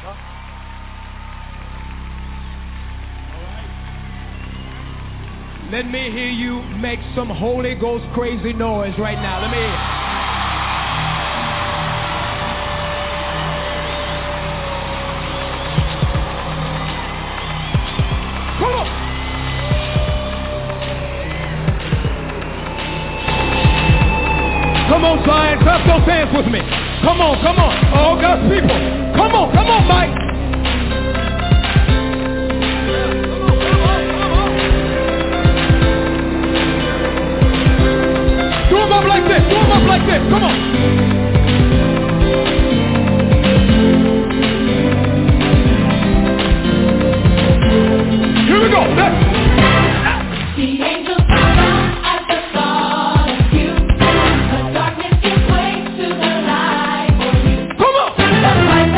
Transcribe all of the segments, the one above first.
Let me hear you make some Holy Ghost crazy noise right now. Let me hear it. Come on. Come on, Zion. Clap those hands with me. Come on, come on. All God's people. Come on, Mike. Do them up like this. Come on. Here we go. Let's. The angels bow down at the thought of you. The darkness gives way to the light for you. Come on. The light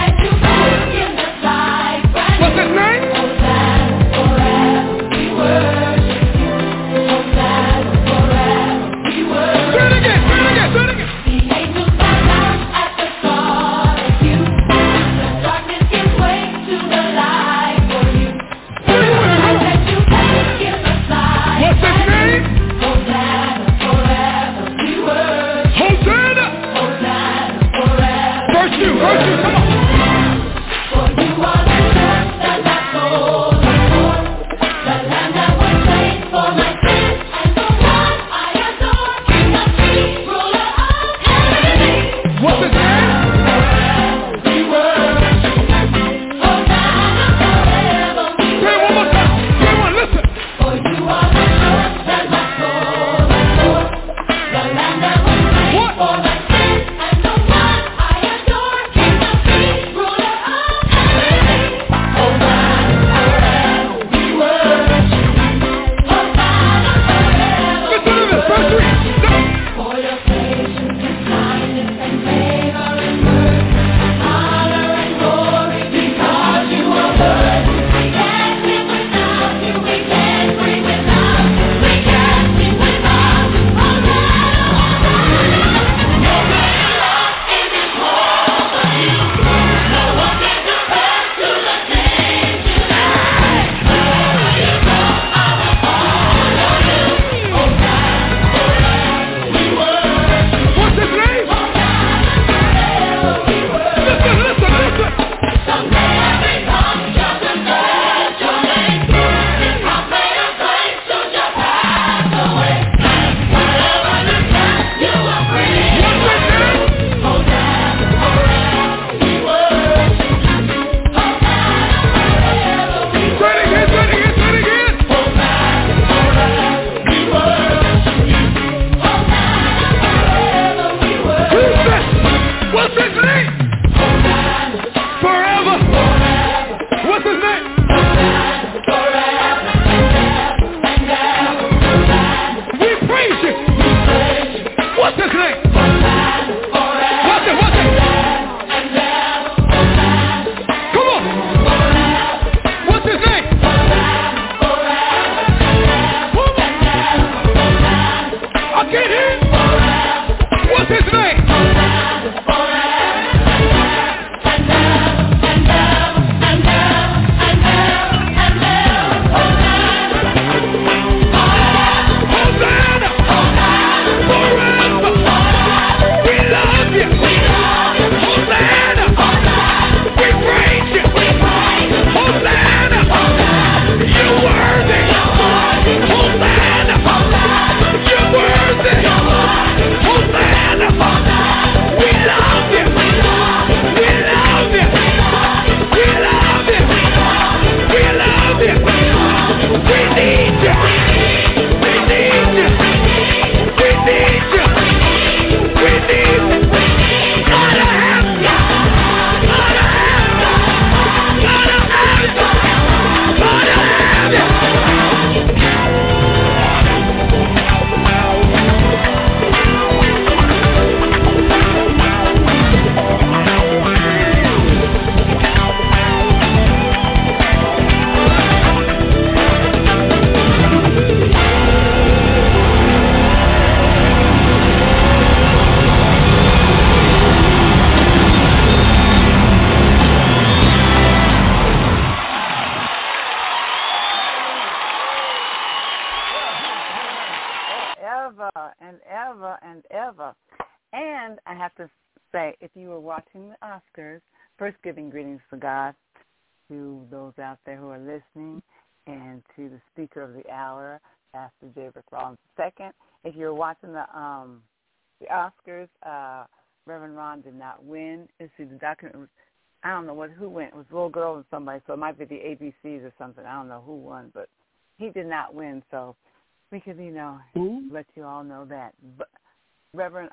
and ever and ever. And I have to say, if you were watching the Oscars, first giving greetings to God, to those out there who are listening, and to the speaker of the hour, Pastor J. Rick Rollins II. If you're watching the Oscars, Reverend Ron did not win. It's the document. I don't know who went. It was a little girl and somebody, so it might be the ABCs or something. I don't know who won, but he did not win. So we could, let you all know that. But Reverend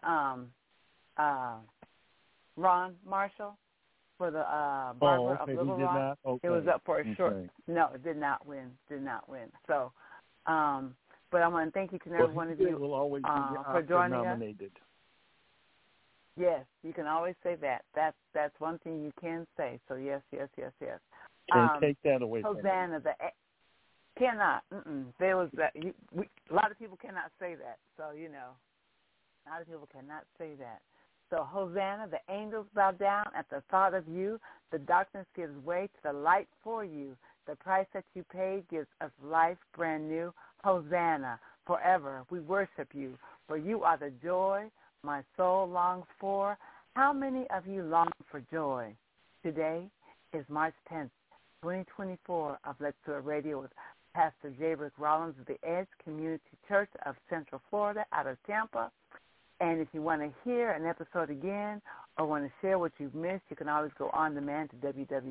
Ron Marshall for the Barber of Little Rock. Okay. It was up for a short. No, it did not win. So, but I want to thank each and every one of you will always be for joining nominated. us. Yes, you can always say that. That's one thing you can say. So yes. Can't take that away from Hosanna, cannot. There was that. A lot of people cannot say that. So a lot of people cannot say that. So Hosanna, the angels bow down at the thought of you. The darkness gives way to the light for you. The price that you paid gives us life brand new. Hosanna, forever we worship you. For you are the joy my soul longs for. How many of you long for joy? Today is March 10th, 2024 of Let's Do It Radio with Pastor J. Rick Rollins of the Edge Community Church of Central Florida out of Tampa. And if you want to hear an episode again or want to share what you've missed, you can always go on demand to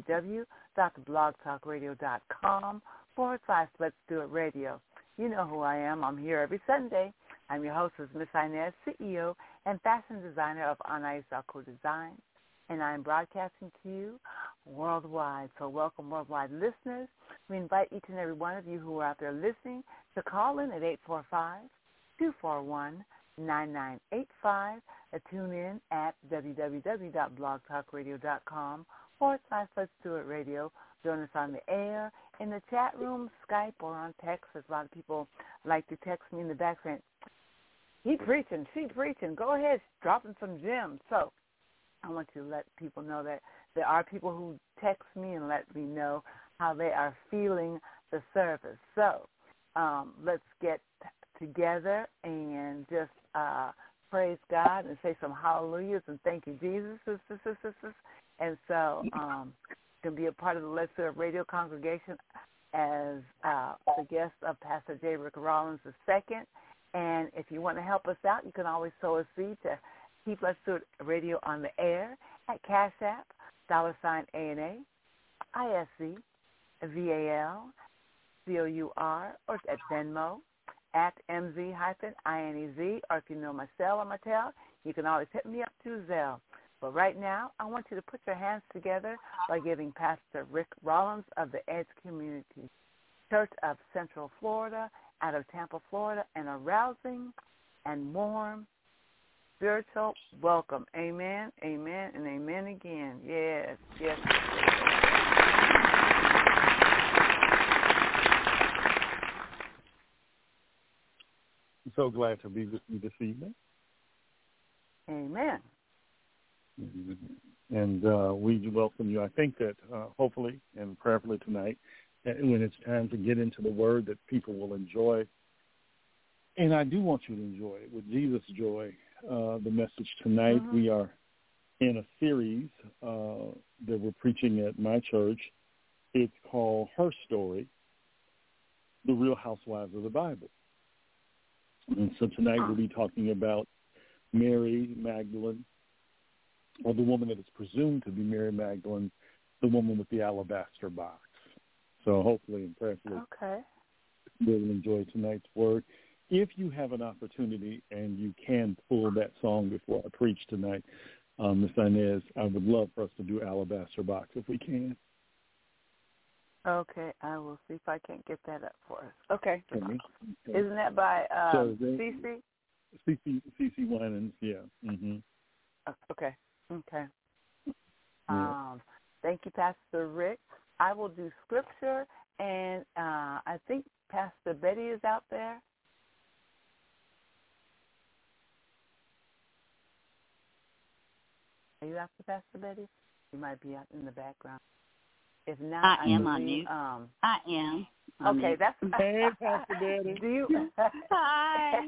www.blogtalkradio.com/Let's Do It Radio. You know who I am. I'm here every Sunday. I'm your hostess, Miss Inez, CEO and fashion designer of Anais Alco Designs, and I'm broadcasting to you worldwide. So welcome, worldwide listeners. We invite each and every one of you who are out there listening to call in at 845-241-9985, tune in at www.blogtalkradio.com/Let's Do It Radio. Join us on the air, in the chat room, Skype, or on text. There's a lot of people like to text me in the back saying, he preaching, she preaching. Go ahead, dropping some gems. So I want to let people know that there are people who text me and let me know how they are feeling the service. So let's get together and just praise God and say some hallelujahs and thank you, Jesus. And so to be a part of the Let's Do It Radio congregation as the guest of Pastor J. Rick Rollins II. And if you want to help us out, you can always sow a seed to keep Let's Do It Radio on the air at Cash App, $ANA, ISC, VALCOUR, or at Venmo, at MZ-INEZ, or if you know my cell or my tel, you can always hit me up to Zelle. But right now, I want you to put your hands together by giving Pastor Rick Rollins of the Edge Community Church of Central Florida, out of Tampa, Florida, an arousing and warm spiritual welcome. Amen, amen, and amen again. Yes. I'm so glad to be with you this evening. Amen. And we welcome you. I think that hopefully and prayerfully tonight, when it's time to get into the Word, that people will enjoy. And I do want you to enjoy it with Jesus' joy. The message tonight, we are in a series that we're preaching at my church. It's called Her Story, The Real Housewives of the Bible. And so tonight we'll be talking about Mary Magdalene, or the woman that is presumed to be Mary Magdalene, the woman with the alabaster box. So hopefully and prayerfully we'll enjoy tonight's word. If you have an opportunity and you can pull that song before I preach tonight, Ms. Inez, I would love for us to do Alabaster Box if we can. Okay, I will see if I can't get that up for us. Okay. Okay. Isn't that by CeCe? CeCe Winans, yeah. Mm-hmm. Okay. Thank you, Pastor Rick. I will do scripture, and I think Pastor Betty is out there. Are you after Pastor Betty? You might be out in the background. If not, I am believe, unmute. I am. Okay, that's Hey, Pastor Betty. Do you? Hi.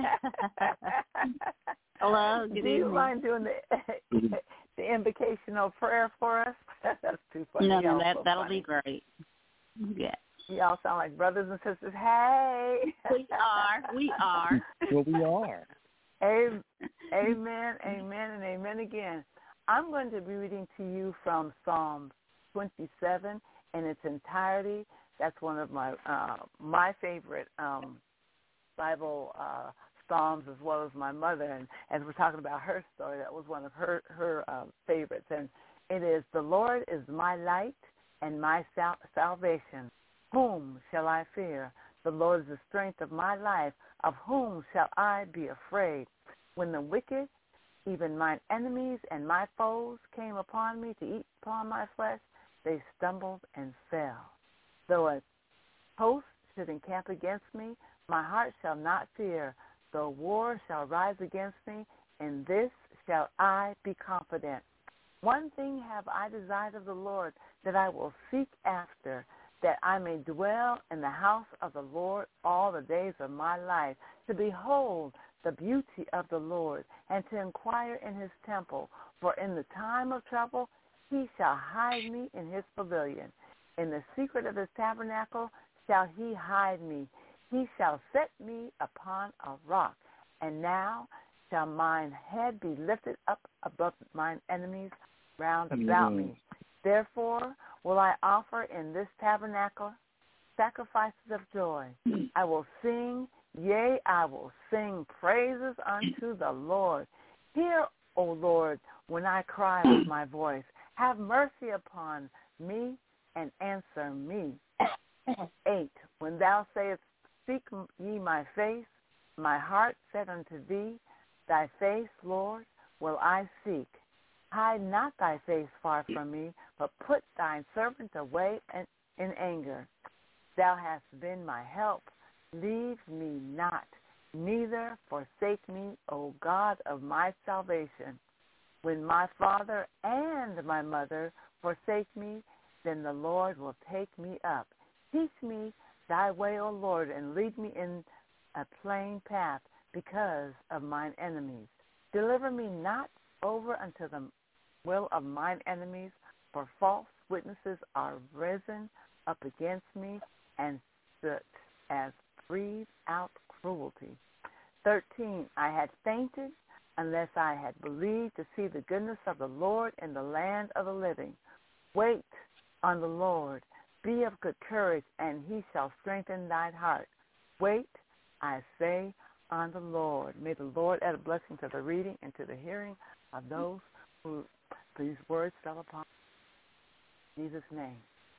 Hello. Good Do you evening. mind doing the invocational prayer for us? That's too funny. No, that'll funny. be great. Yeah. Y'all sound like brothers and sisters. Hey. We are. Well, we are. Amen, amen, and amen again. I'm going to be reading to you from Psalm 27 in its entirety. That's one of my favorite Bible Psalms, as well as my mother. And as we're talking about her story, that was one of her favorites. And it is, "The Lord is my light and my salvation. Whom shall I fear? The Lord is the strength of my life. Of whom shall I be afraid? When the wicked, even mine enemies and my foes, came upon me to eat upon my flesh, they stumbled and fell. Though a host should encamp against me, my heart shall not fear. Though war shall rise against me, in this shall I be confident. One thing have I desired of the Lord, that I will seek after, that I may dwell in the house of the Lord all the days of my life, to behold the beauty of the Lord, and to inquire in his temple. For in the time of trouble he shall hide me in his pavilion. In the secret of his tabernacle shall he hide me. He shall set me upon a rock. And now shall mine head be lifted up above mine enemies round about me. Therefore will I offer in this tabernacle sacrifices of joy. I will sing, yea, I will sing praises unto the Lord. Hear, O Lord, when I cry with my voice. Have mercy upon me and answer me. 8. When thou sayest, seek ye my face, my heart said unto thee, thy face, Lord, will I seek. Hide not thy face far from me, but put thine servant away in anger. Thou hast been my help. Leave me not, neither forsake me, O God of my salvation. When my father and my mother forsake me, then the Lord will take me up. Teach me thy way, O Lord, and lead me in a plain path because of mine enemies. Deliver me not over unto the will of mine enemies, for false witnesses are risen up against me, and such as breathe out cruelty. 13. I had fainted unless I had believed to see the goodness of the Lord in the land of the living. Wait on the Lord. Be of good courage, and he shall strengthen thine heart. Wait, I say, on the Lord. May the Lord add a blessing to the reading and to the hearing of those who these words fell upon. In Jesus' name.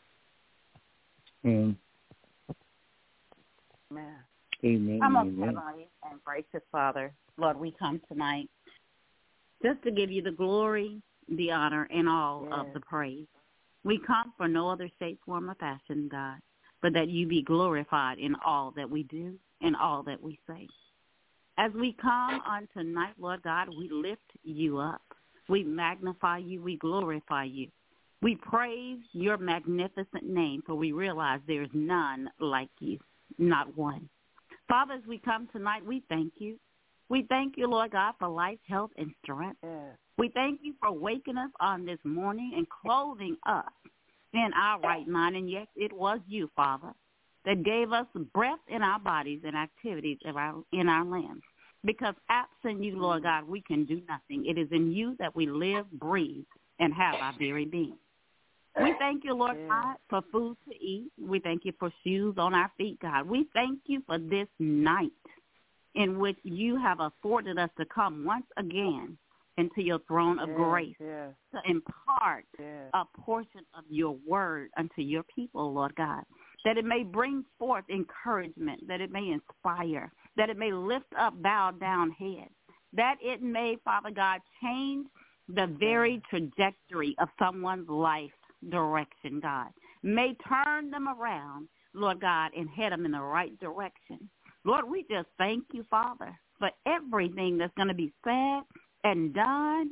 Amen. Amen. Our most heavenly and gracious Father, Lord, we come tonight just to give you the glory, the honor, and all of the praise. We come for no other shape, form, or fashion, God, but that you be glorified in all that we do and all that we say. As we come on tonight, Lord God, we lift you up. We magnify you. We glorify you. We praise your magnificent name, for we realize there is none like you, not one. Father, as we come tonight, we thank you. We thank you, Lord God, for life, health, and strength. We thank you for waking us on this morning and clothing us in our right mind. And yes, it was you, Father, that gave us breath in our bodies and activities in our lands. Because absent you, Lord God, we can do nothing. It is in you that we live, breathe, and have our very being. We thank you, Lord God, for food to eat. We thank you for shoes on our feet, God. We thank you for this night in which you have afforded us to come once again into your throne of grace to impart a portion of your word unto your people, Lord God, that it may bring forth encouragement, that it may inspire, that it may lift up bowed down heads, that it may, Father God, change the very trajectory of someone's life direction, God. May turn them around, Lord God, and head them in the right direction. Lord, we just thank you, Father, for everything that's going to be said and done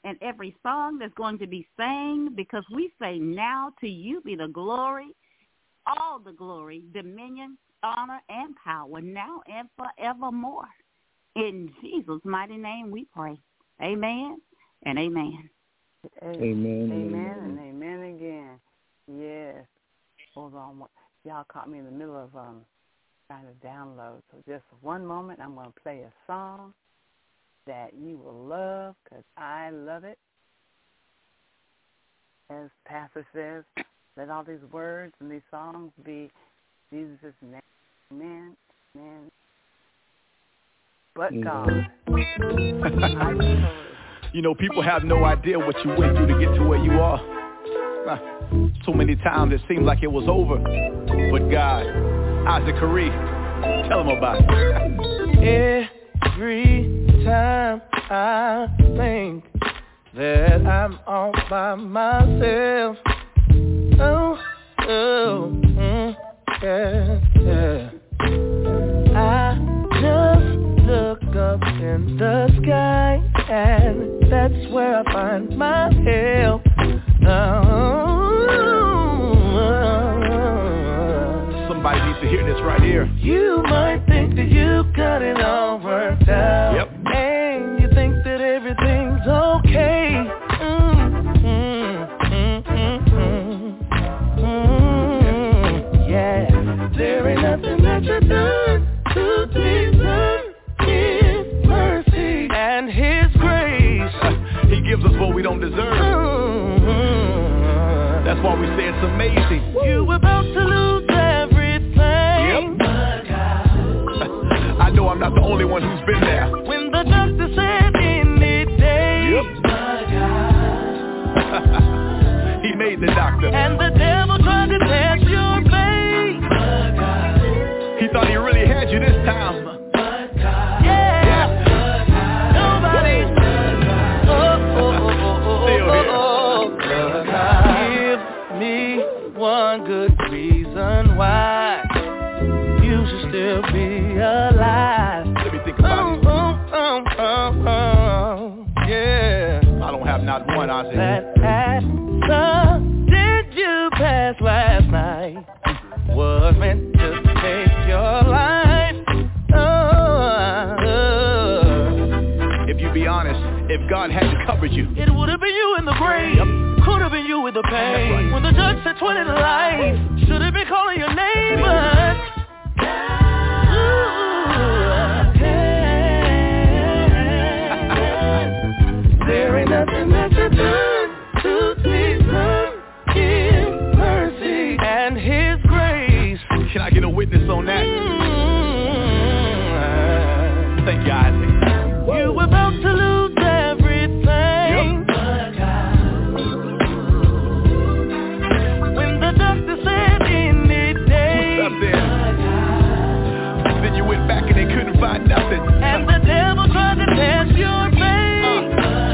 and every song that's going to be sang, because we say now to you be the glory, all the glory, dominion, honor, and power, now and forevermore. In Jesus' mighty name we pray. Amen and amen. Amen. Amen and amen again. Yes. Hold on. Y'all caught me in the middle of trying to download. So just one moment, I'm going to play a song that you will love because I love it. As Pastor says, let all these words and these songs be Jesus' name. Amen. Amen. But God. You know, people have no idea what you went through to get to where you are. So many times it seemed like it was over. But God, Isaac Curry, tell them about it. Every time I think that I'm all by myself, yeah. I just look up in the sky, and that's where I find my help. Somebody needs to hear this right here. You might think that you got it all worked out. Yep. And you think that everything's okay. Yeah. There ain't nothing that you've done to deserve His mercy and His grace. He gives us what we don't deserve. That's why we say it's amazing. You about to lose everything. Yep. I know I'm not the only one who's been there. When the doctor said any day. Yep. He made the doctor. And the devil tried to test your faith. He thought he really had you this time. Yeah. Nobody. Give me one good reason why you should still be alive. Let me think about it. Yeah. I don't have not one, Isaac. That answer did you pass last night was meant to take your life. If you be honest, if God hadn't covered you, it would have been you in the grave. Yep. Could have been you with the pain. Right. When the judge said 20 to life, should have been calling your name, but there ain't nothing that you've done to deserve His mercy and His grace. Can I get a witness on that? Thank you, Isaac. You about to lose everything. Yep. When the doctor said any day. What's up then? Then you went back and they couldn't find nothing. And the devil tried to test your faith.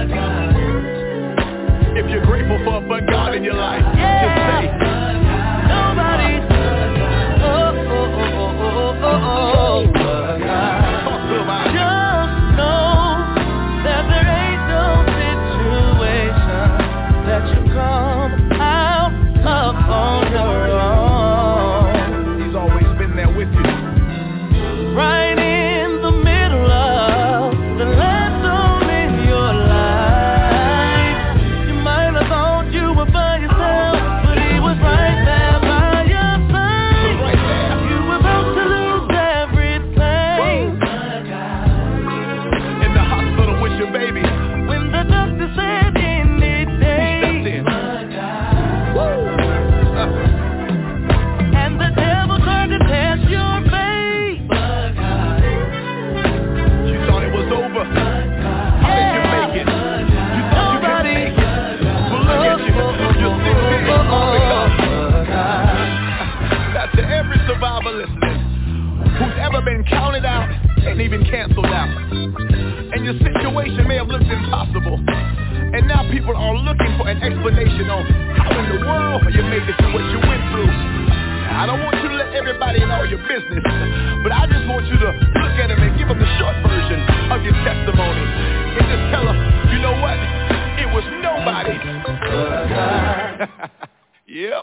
If you're grateful for a but God in your life, just say nobody. Talk to him, Isaac. Just know that there ain't no situation that you come out of on your own. He's always been there with you. Right in the middle of the last zone in your life. You might have thought you were by yourself, but He was right there by your side. Right there. You were about to lose everything. In the hospital with your baby. When the doctor said any day. Stepped in. And the devil tried to test your faith. You thought it was over. How did you make it? You thought you could make it. Well, look at you. You're still here. All because. That's to every survivor listening who's ever been counted out and even canceled out. And your situation may have looked impossible. And now people are looking for an explanation on how in the world you made it through what you went through. I don't want you to let everybody know your business, but I just want you to look at them and give them the short version of your testimony. And just tell them, you know what? It Yep.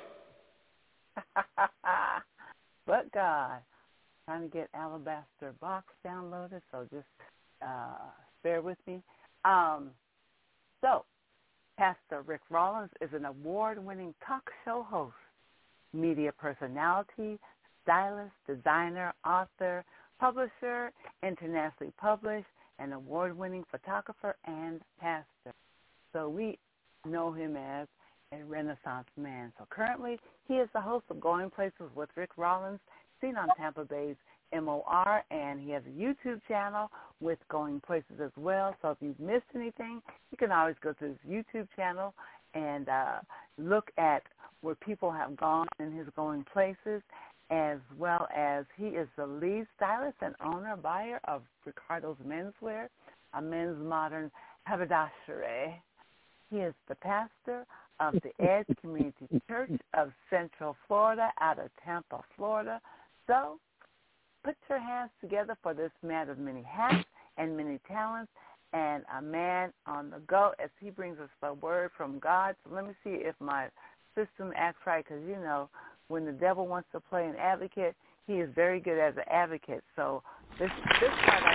But God, trying to get Alabaster Box downloaded, so just bear with me. So, Pastor Rick Rollins is an award-winning talk show host, media personality, stylist, designer, author, publisher, internationally published, an award-winning photographer, and pastor. So we know him as a Renaissance man. So currently, he is the host of Going Places with Rick Rollins, seen on Tampa Bay's MOR, and he has a YouTube channel with Going Places as well. So if you've missed anything, you can always go to his YouTube channel and look at where people have gone in his Going Places, as well as he is the lead stylist and owner, buyer of Ricardo's Menswear, a men's modern haberdashery. He is the pastor of the Edge Community Church of Central Florida out of Tampa, Florida. So put your hands together for this man of many hats and many talents, and a man on the go as he brings us the word from God. So let me see if my system acts right, because, you know, when the devil wants to play an advocate, he is very good as an advocate. So this part I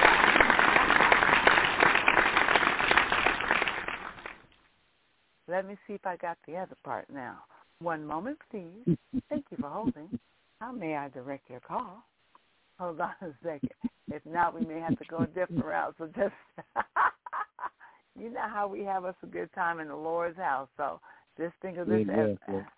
got. Let me see if I got the other part now. One moment, please. Thank you for holding. How may I direct your call? Hold on a second. If not, we may have to go a different route. So just, you know how we have us a good time in the Lord's house. So just think of this as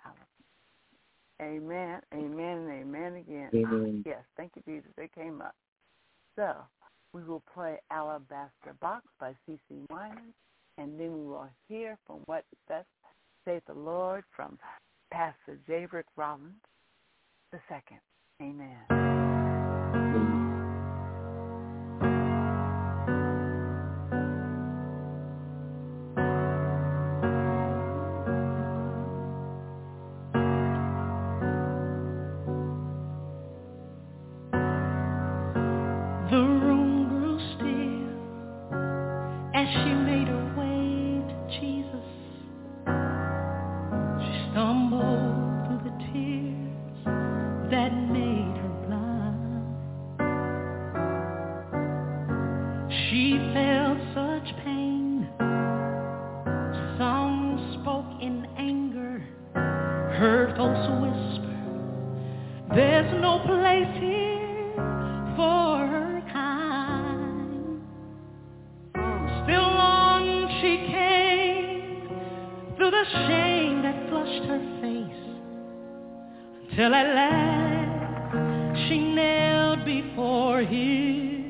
amen, amen, and amen again. Amen. Yes, thank you, Jesus. They came up. So we will play Alabaster Box by C.C. Winans, and then we will hear from what thus saith the Lord from Pastor J. Rick Rollins II. Amen. Till at last she knelt before his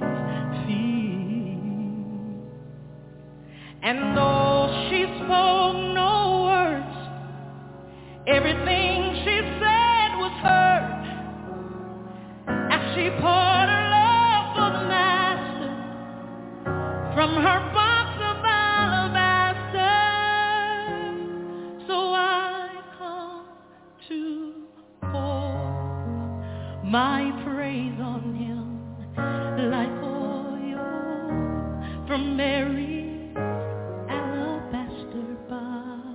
feet, and though she spoke no words, everything she said was heard, as she poured her love for the Master from her box of alabaster. So I come to my praise on him like oil from Mary's alabaster box.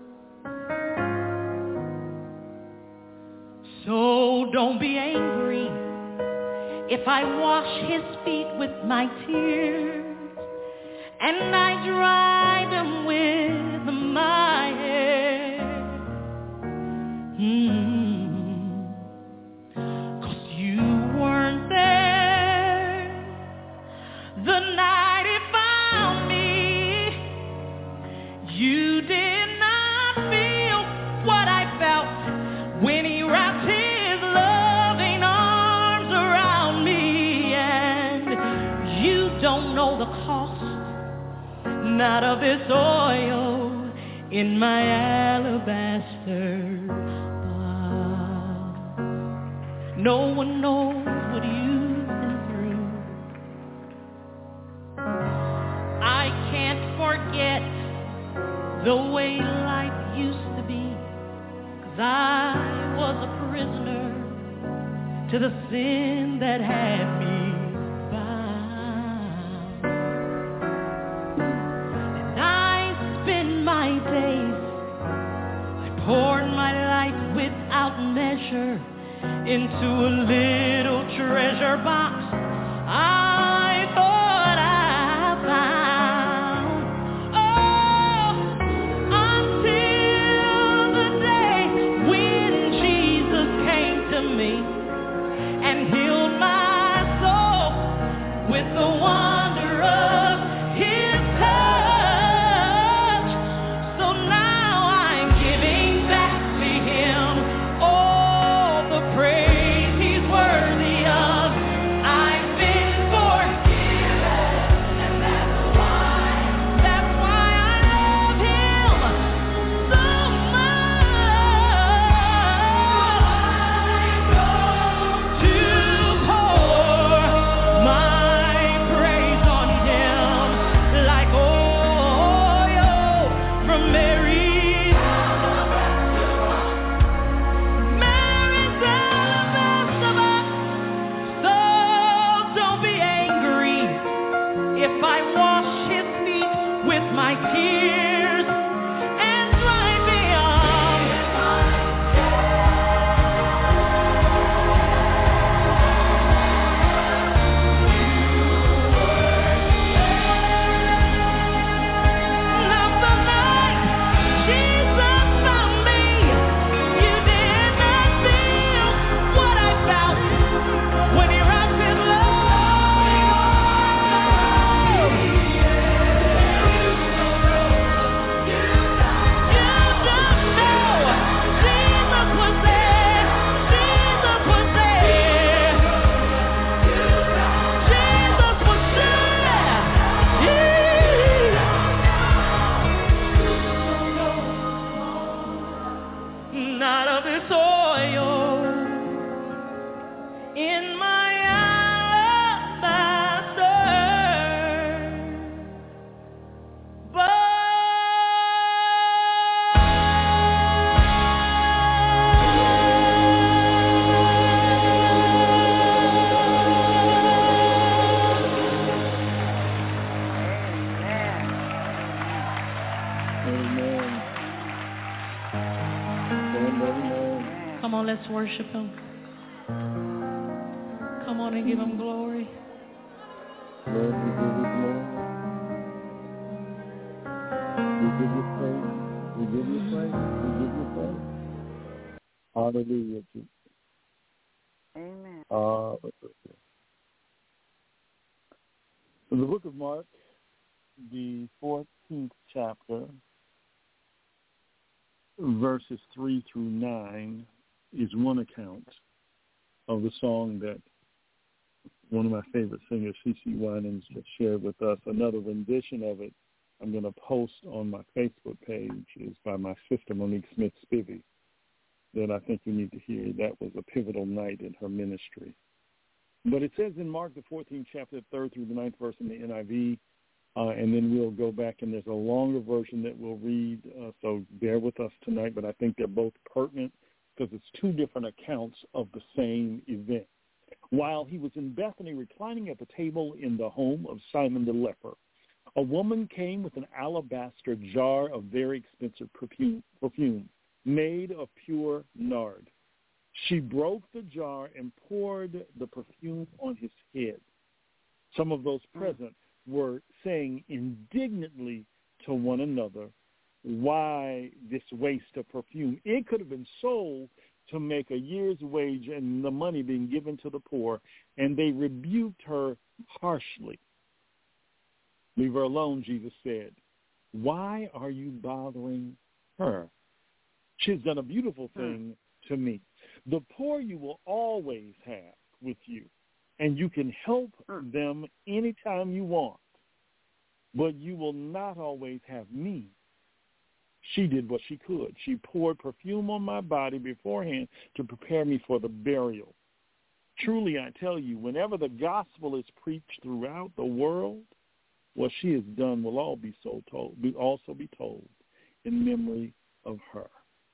So don't be angry if I wash his feet with my tears and I dry them with my hair. Not of this oil in my alabaster box. No one knows what you've been through. I can't forget the way life used to be, 'cause I was a prisoner to the sin that had me. Poured my without measure into a little treasure box. I thought I found. Oh, until the day when Jesus came to me and healed my soul with the wonder of his touch. So now I'm giving back to him all the praise he's worthy of. I've been forgiven, and that's why I love him so much. To pour my praise on him like oil from Mary's alabaster. So don't be angry if I wash his feet with my tears and dry me off. Now tonight, Jesus found me. You did not feel what I felt when he wrapped his love. You don't know. Jesus was there. Jesus was there. Jesus was there. Not of his oil in my alabaster Amen. Amen. Come on, let's worship him. Come on and give him glory. Lord, we give you glory. We give you praise. We give you praise. We give you praise. Hallelujah, Jesus. Amen. In the book of Mark, the 14th chapter, verses 3 through 9, is one account of the song that one of my favorite singers, CeCe Winans, just shared with us. Another rendition of it I'm going to post on my Facebook page is by my sister, Monique Smith-Spivey, that I think you need to hear. That was a pivotal night in her ministry. But it says in Mark, the 14th chapter, 3rd through the 9th verse in the NIV, and then we'll go back, and there's a longer version that we'll read, so bear with us tonight, but I think they're both pertinent because it's two different accounts of the same event. While he was in Bethany reclining at the table in the home of Simon the leper, a woman came with an alabaster jar of very expensive perfume made of pure nard. She broke the jar and poured the perfume on his head. Some of those present were saying indignantly to one another, why this waste of perfume? It could have been sold to make a year's wage and the money being given to the poor, and they rebuked her harshly. Leave her alone, Jesus said. Why are you bothering her? She's done a beautiful thing to me. The poor you will always have with you, and you can help them anytime you want, but you will not always have me. She did what she could. She poured perfume on my body beforehand to prepare me for the burial. Truly, I tell you, whenever the gospel is preached throughout the world, what she has done will also be told in memory of her.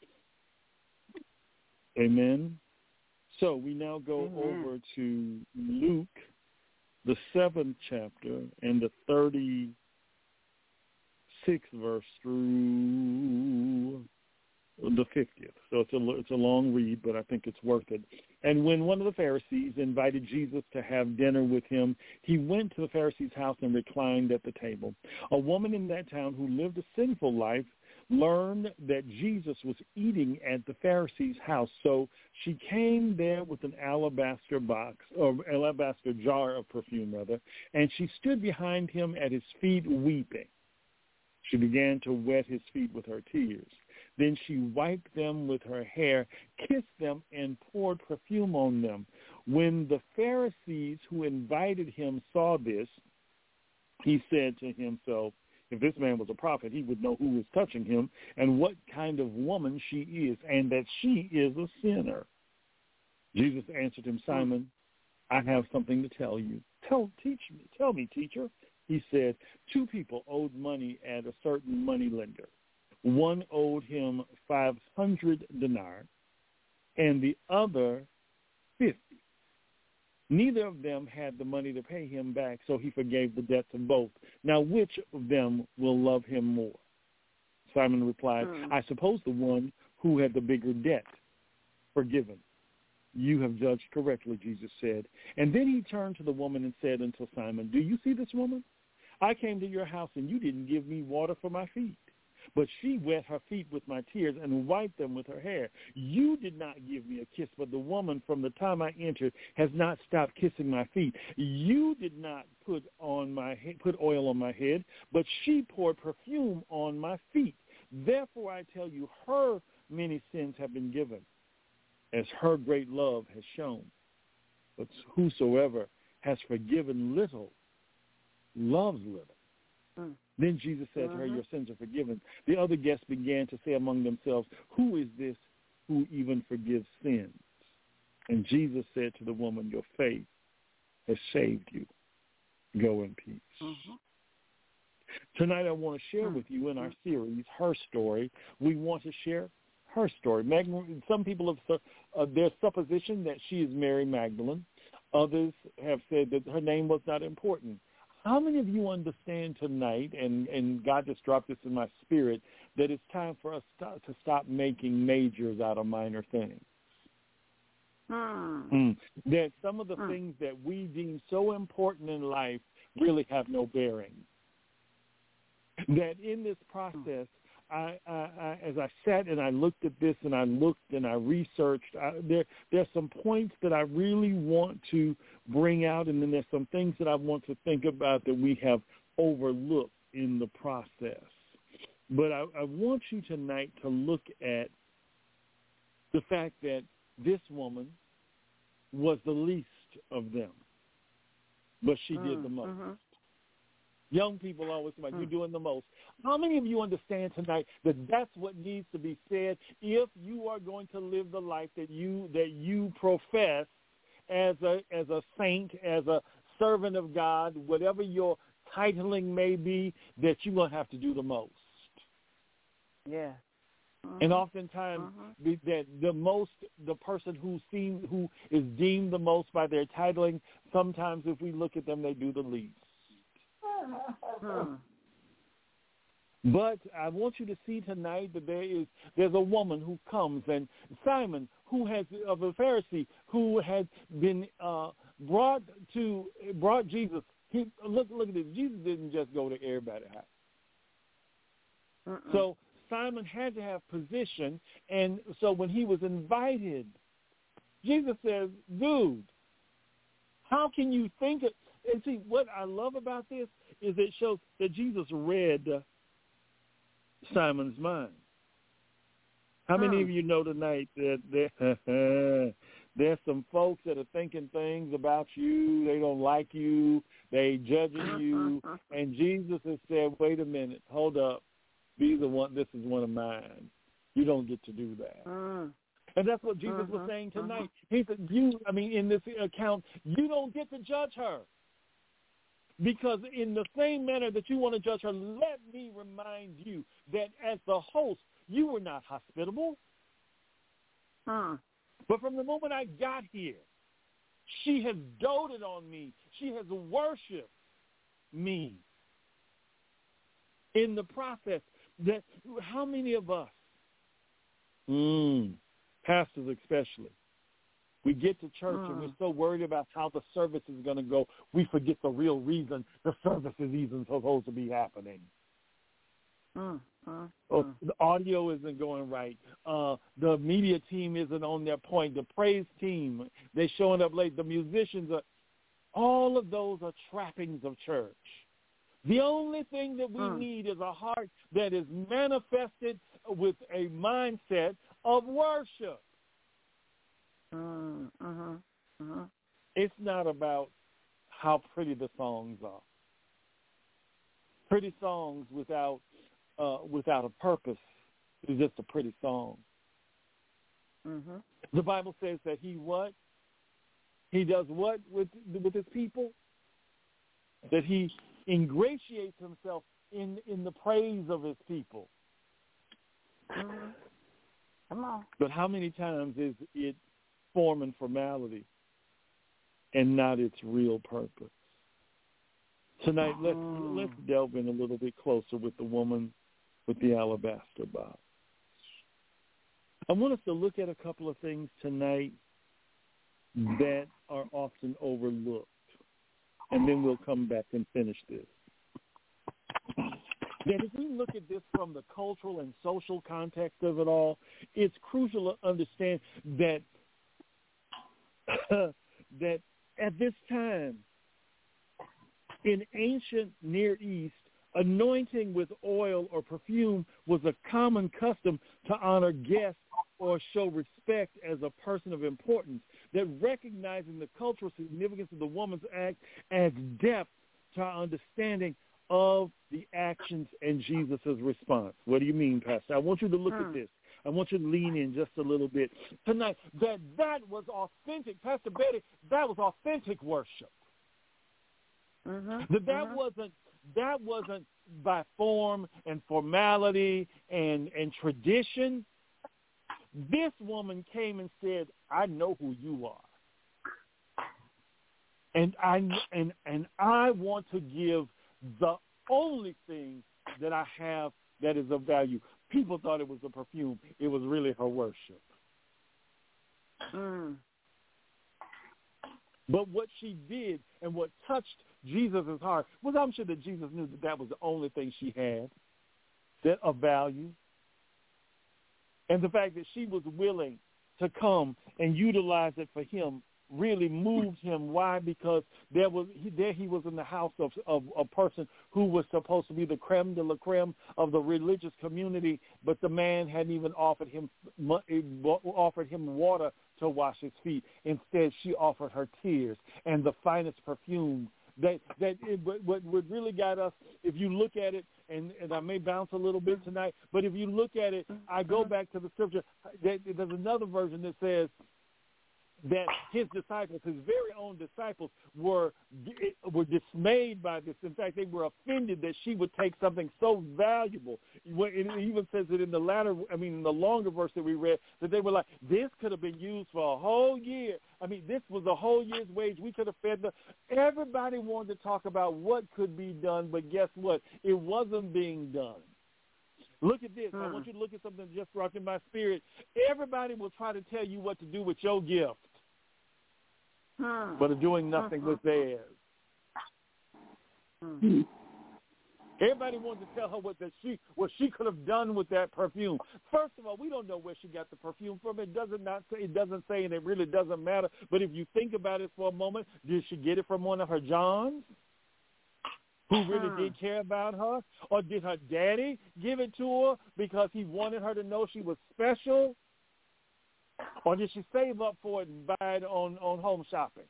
Amen. So we now go over to Luke, the 7th chapter, and the 36th verse through the 50th. So it's a long read, but I think it's worth it. And when one of the Pharisees invited Jesus to have dinner with him, he went to the Pharisee's house and reclined at the table. A woman in that town who lived a sinful life learned that Jesus was eating at the Pharisee's house. So she came there with an alabaster jar of perfume, and she stood behind him at his feet weeping. She began to wet his feet with her tears. Then she wiped them with her hair, kissed them, and poured perfume on them. When the Pharisees who invited him saw this, he said to himself, if this man was a prophet, he would know who was touching him and what kind of woman she is, and that she is a sinner. Jesus answered him, Simon, I have something to tell you. Tell me, teacher. He said, 2 people owed money at a certain moneylender. One owed him 500 denarii, and the other 50. Neither of them had the money to pay him back, so he forgave the debts of both. Now, which of them will love him more? Simon replied, I suppose the one who had the bigger debt. Forgiven. You have judged correctly, Jesus said. And then he turned to the woman and said unto Simon, do you see this woman? I came to your house, and you didn't give me water for my feet. But she wet her feet with my tears and wiped them with her hair. You did not give me a kiss, but the woman from the time I entered has not stopped kissing my feet. You did not put oil on my head, but she poured perfume on my feet. Therefore I tell you, her many sins have been given, as her great love has shown. But whosoever has forgiven little loves little. Then Jesus said to her, your sins are forgiven. The other guests began to say among themselves, who is this who even forgives sins? And Jesus said to the woman, your faith has saved you. Go in peace. Tonight I want to share with you in our series, Her Story. We want to share her story. Some people have their supposition that she is Mary Magdalene. Others have said that her name was not important. How many of you understand tonight, and God just dropped this in my spirit, that it's time for us to stop making majors out of minor things? That some of the things that we deem so important in life really have no bearing. That in this process, as I sat and I looked at this and I looked and I researched, there's some points that I really want to bring out, and then there's some things that I want to think about that we have overlooked in the process. But I want you tonight to look at the fact that this woman was the least of them, but she did the most. Young people always say, you're doing the most. How many of you understand tonight that that's what needs to be said if you are going to live the life that you profess as a saint, as a servant of God, whatever your titling may be, that you're going to have to do the most? Yeah. And oftentimes, that the person who is deemed the most by their titling, sometimes if we look at them, they do the least. But I want you to see tonight that there's a woman who comes, and Simon, of a Pharisee, who had been brought Jesus. Look at this. Jesus didn't just go to everybody's house. So Simon had to have position, and so when he was invited, Jesus says, dude, how can you think it? And see, what I love about this is it shows that Jesus read Simon's mind. How many of you know tonight that there's some folks that are thinking things about you, they don't like you, they judging you, and Jesus has said, wait a minute, hold up, this is one of mine. You don't get to do that. And that's what Jesus was saying tonight. He said, in this account, you don't get to judge her. Because in the same manner that you want to judge her, let me remind you that as the host, you were not hospitable. But from the moment I got here, she has doted on me. She has worshipped me. In the process, how many of us Pastors especially. We get to church and we're so worried about how the service is going to go, we forget the real reason the service is even supposed to be happening. The audio isn't going right. The media team isn't on their point. The praise team, they're showing up late. The musicians are. All of those are trappings of church. The only thing that we need is a heart that is manifested with a mindset of worship. It's not about how pretty the songs are. Pretty songs without a purpose is just a pretty song. The Bible says that he what? He does what with his people? That he ingratiates himself in the praise of his people. Come on. But how many times is it form and formality and not its real purpose? Tonight, let's delve in a little bit closer with the woman with the alabaster box. I want us to look at a couple of things tonight that are often overlooked, and then we'll come back and finish this. That if we look at this from the cultural and social context of it all, it's crucial to understand that that at this time, in ancient Near East, anointing with oil or perfume was a common custom to honor guests or show respect as a person of importance, that recognizing the cultural significance of the woman's act adds depth to our understanding of the actions and Jesus' response. What do you mean, Pastor? I want you to look at this. I want you to lean in just a little bit tonight. That was authentic. Pastor Betty, that was authentic worship. That wasn't by form and formality and tradition. This woman came and said, I know who you are. And I want to give the only thing that I have that is of value. People thought it was a perfume. It was really her worship. But what she did and what touched Jesus' heart was, I'm sure that Jesus knew that was the only thing she had that of value. And the fact that she was willing to come and utilize it for him really moved him. Why? Because there he was in the house of a person who was supposed to be the creme de la creme of the religious community, but the man hadn't even offered him water to wash his feet. Instead, she offered her tears and the finest perfume. What really got us, if you look at it, and I may bounce a little bit tonight, but if you look at it, I go back to the scripture. There's another version that says that his disciples, his very own disciples, were dismayed by this. In fact, they were offended that she would take something so valuable. It even says it in the longer verse that we read, that they were like, this could have been used for a whole year. This was a whole year's wage. We could have fed everybody wanted to talk about what could be done, but guess what? It wasn't being done. Look at this. I want you to look at something that just brought in my spirit. Everybody will try to tell you what to do with your gift, but are doing nothing with theirs. Everybody wants to tell her what she could have done with that perfume. First of all, we don't know where she got the perfume from. It doesn't say, and it really doesn't matter. But if you think about it for a moment, did she get it from one of her Johns, who really did care about her? Or did her daddy give it to her because he wanted her to know she was special? Or did she save up for it and buy it on Home Shopping?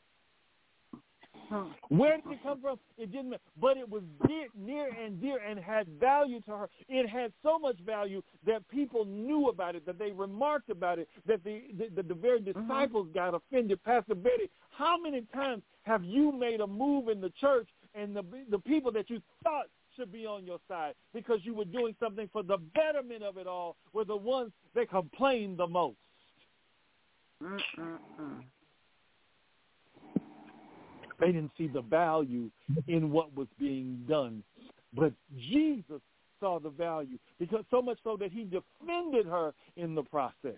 Where did it come from? It didn't matter. But it was near and dear and had value to her. It had so much value that people knew about it, that they remarked about it, that the very disciples got offended. Pastor Betty, how many times have you made a move in the church and the people that you thought should be on your side because you were doing something for the betterment of it all were the ones that complained the most? They didn't see the value in what was being done. But Jesus saw the value, because so much so that he defended her in the process.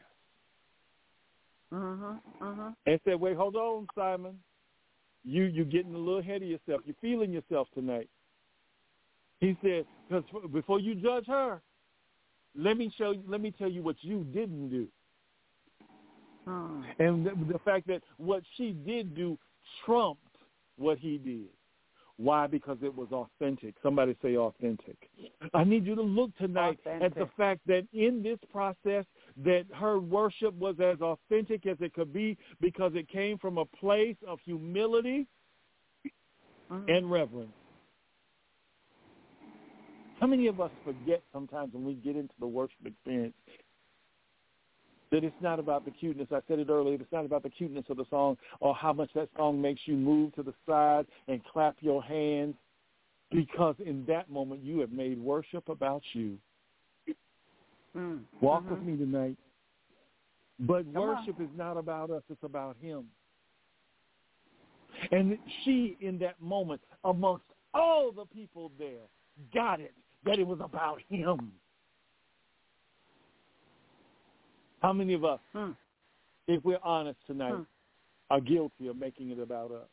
And said, wait, hold on, Simon. You're getting a little ahead of yourself. You're feeling yourself tonight. He said, because before you judge her, let me tell you what you didn't do. And the fact that what she did do trumped what he did. Why? Because it was authentic. Somebody say authentic. I need you to look tonight at the fact that in this process that her worship was as authentic as it could be, because it came from a place of humility and reverence. How many of us forget sometimes when we get into the worship experience that it's not about the cuteness? I said it earlier. It's not about the cuteness of the song or how much that song makes you move to the side and clap your hands, because in that moment you have made worship about you. Walk with me tonight. But worship is not about us. It's about him. And she, in that moment, amongst all the people there, got it, that it was about him. How many of us, if we're honest tonight, are guilty of making it about us?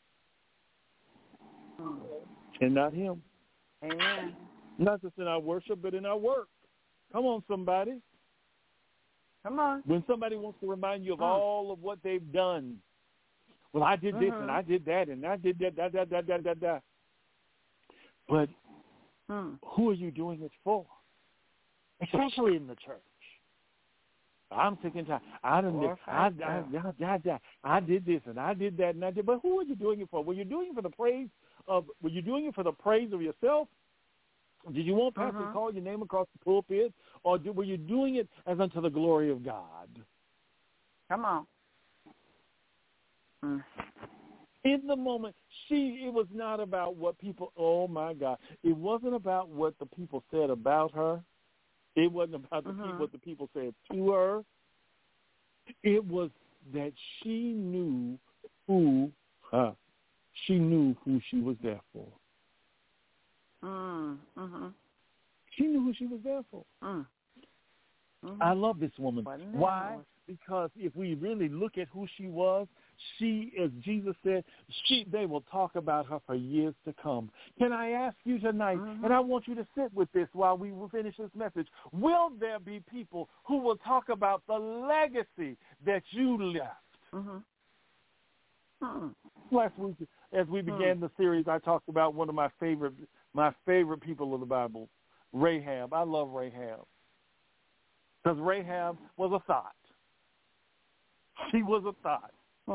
And not him. Amen. Not just in our worship, but in our work. Come on, somebody. Come on. When somebody wants to remind you of all of what they've done. Well, I did this and I did that and I did that, But who are you doing it for? Especially in the church. I'm sick and tired. I did this and I did that and I did. But who are you doing it for? Were you doing it for the praise of yourself? Did you want Pastor to call your name across the pulpit? Or were you doing it as unto the glory of God? Come on. In the moment, it was not about what people, oh my God. It wasn't about what the people said about her. It wasn't about what the people said to her. It was that she knew who she was there for. She knew who she was there for. I love this woman. Why? Because if we really look at who she was, she, as Jesus said, they will talk about her for years to come. Can I ask you tonight, and I want you to sit with this while we will finish this message, will there be people who will talk about the legacy that you left? Last week, as we began the series, I talked about one of my favorite people of the Bible, Rahab. I love Rahab because Rahab was a thought. She was a thought.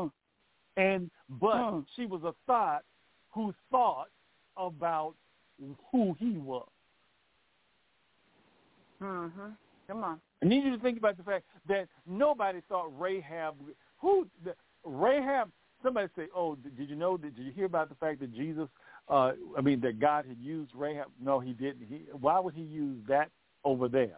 But she was a thought who thought about who he was. Come on. I need you to think about the fact that nobody thought Rahab. Somebody say, "Oh, did you know? Did you hear about the fact that that God had used Rahab?" No, he didn't. Why would he use that over there?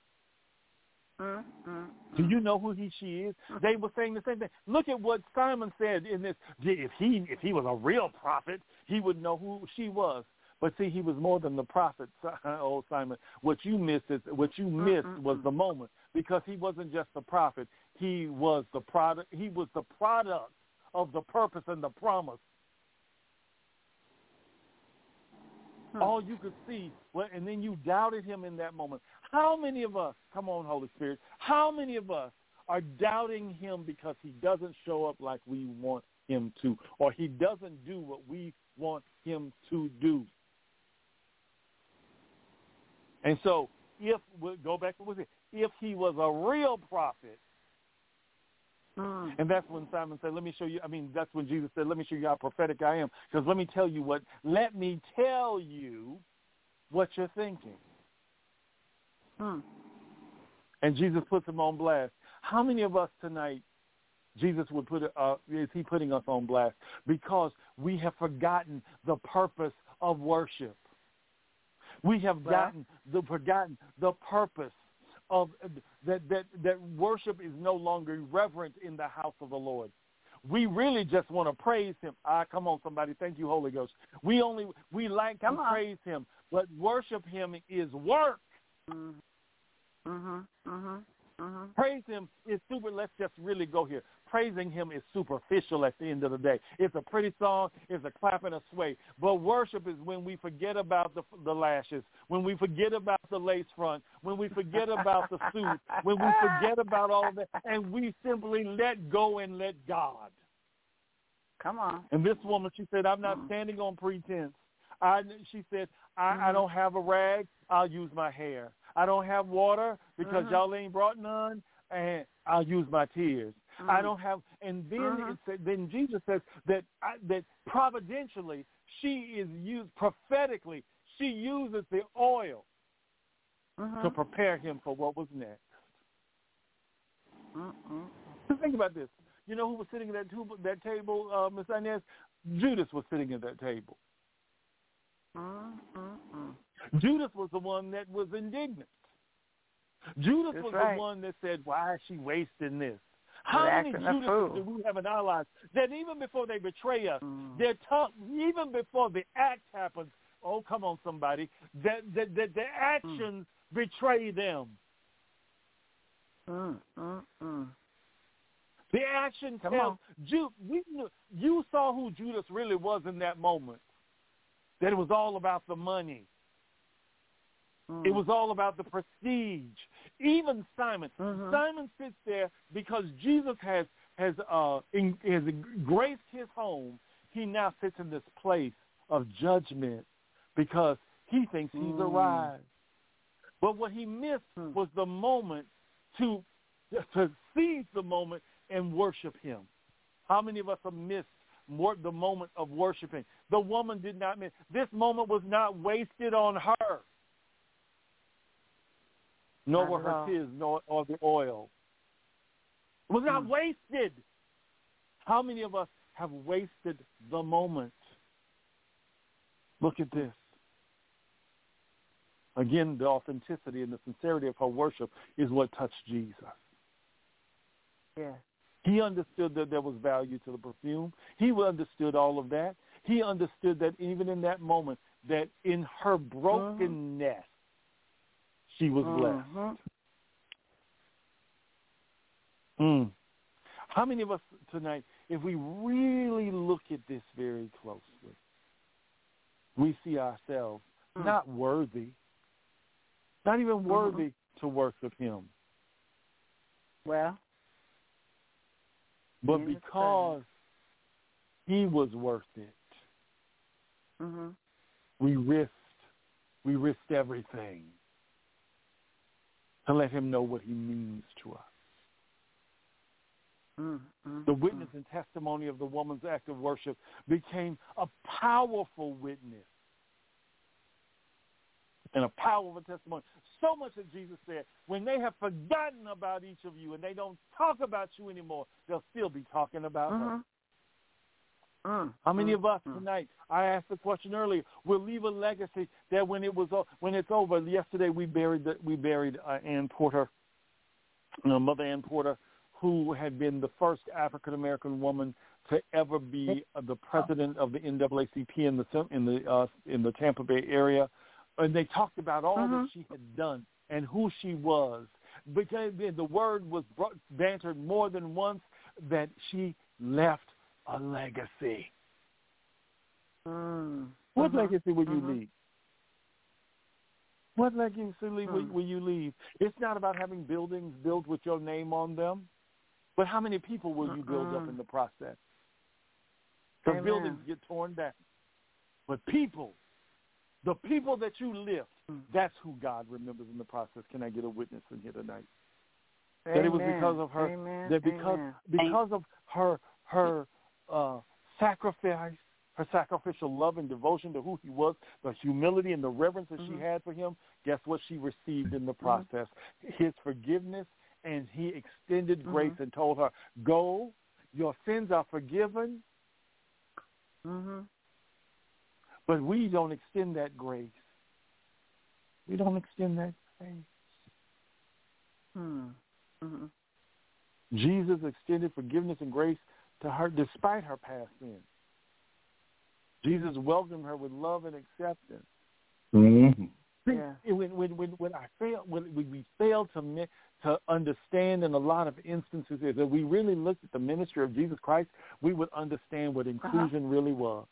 Do you know who she is? They were saying the same thing. Look at what Simon said in this. If he was a real prophet, he would know who she was. But see, he was more than the prophet, old Simon. What you missed was the moment, because he wasn't just the prophet. He was the product. He was the product of the purpose and the promise. All you could see, and then you doubted him in that moment. How many of us, come on, Holy Spirit, how many of us are doubting him because he doesn't show up like we want him to, or he doesn't do what we want him to do? And so we'll go back to what we said, if he was a real prophet, and that's when Simon said, let me show you, that's when Jesus said, let me show you how prophetic I am. Because let me tell you what you're thinking. And Jesus puts him on blast. How many of us tonight, Jesus would is he putting us on blast? Because we have forgotten the purpose of worship. We have forgotten the purpose of that worship is no longer reverent in the house of the Lord. we really just want to praise him. Come on, somebody. Thank you, Holy Ghost. We like to praise him, but worship him is work. Praise him is super. Let's just really go here. Praising him is superficial at the end of the day. It's a pretty song. It's a clap and a sway. But worship is when we forget about the lashes, when we forget about the lace front, when we forget about the suit, when we forget about all of that, and we simply let go and let God. Come on. And this woman, she said, I'm not standing on pretense. She said, I don't have a rag. I'll use my hair. I don't have water because y'all ain't brought none, and I'll use my tears. I don't have, and then then Jesus says that providentially she is used prophetically. She uses the oil to prepare him for what was next. Think about this. You know who was sitting at that table, Miss Inez? Judas was sitting at that table. Judas was the one that was indignant. Judas was the one that said, why is she wasting this? How many Judases do we have in our lives that even before they betray us, they're taught, even before the act happens, oh, come on, somebody, that the actions betray them. The action tells. You saw who Judas really was in that moment, that it was all about the money. It was all about the prestige. Even Simon. Simon sits there because Jesus has graced his home. He now sits in this place of judgment because he thinks he's arrived. But what he missed was the moment to seize the moment and worship him. How many of us have missed the moment of worshiping? The woman did not miss. This moment was not wasted on her. Nor were her tears, nor the oil. It was not wasted. How many of us have wasted the moment? Look at this. Again, the authenticity and the sincerity of her worship is what touched Jesus. Yeah. He understood that there was value to the perfume. He understood all of that. He understood that even in that moment, that in her brokenness, she was blessed. How many of us tonight, if we really look at this very closely, we see ourselves not worthy, not even worthy to worship him. Well, but because he was worth it, we risked everything to let him know what he means to us. The witness and testimony of the woman's act of worship became a powerful witness and a powerful testimony. So much that Jesus said, when they have forgotten about each of you and they don't talk about you anymore, they'll still be talking about her. How many of us tonight, I asked the question earlier, will leave a legacy that when it's over? Yesterday we buried Ann Porter, Mother Ann Porter, who had been the first African American woman to ever be the president of the NAACP in the Tampa Bay area, and they talked about all that she had done and who she was. Because the word was bantered more than once that she left a legacy. What legacy will you leave? What legacy will you leave? It's not about having buildings built with your name on them, but how many people will you build up in the process? The buildings get torn down. But the people that you lift, that's who God remembers in the process. Can I get a witness in here tonight? That it was because of her, that because of her sacrifice, her sacrificial love and devotion to who he was, the humility and the reverence that she had for him, guess what she received in the process? His forgiveness, and he extended grace and told her, go, your sins are forgiven. But we don't extend that grace. We don't extend that grace. Jesus extended forgiveness and grace to her despite her past sin. Jesus welcomed her with love and acceptance. Mm-hmm. Yeah. When we fail to understand in a lot of instances is that we really looked at the ministry of Jesus Christ, we would understand what inclusion really was.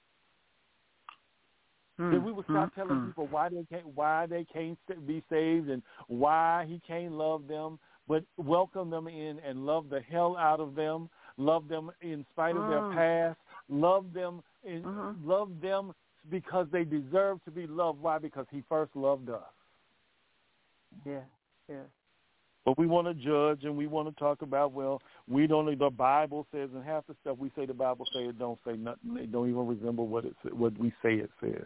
That we would stop telling people why they can't be saved and why he can't love them, but welcome them in and love the hell out of them, love them in spite of their past, love them because they deserve to be loved. Why? Because he first loved us. Yeah, yeah. But we want to judge and we want to talk about, well, we don't. The Bible says, and half the stuff we say the Bible says, it don't say nothing. It don't even resemble what we say it says.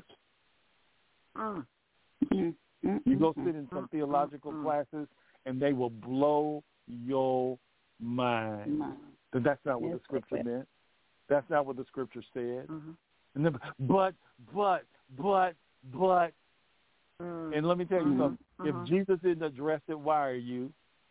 You go sit in some theological classes, and they will blow your mind. But that's not what the Scripture meant. That's not what the Scripture said. And then, but. And let me tell you something. If Jesus didn't address it, why are you?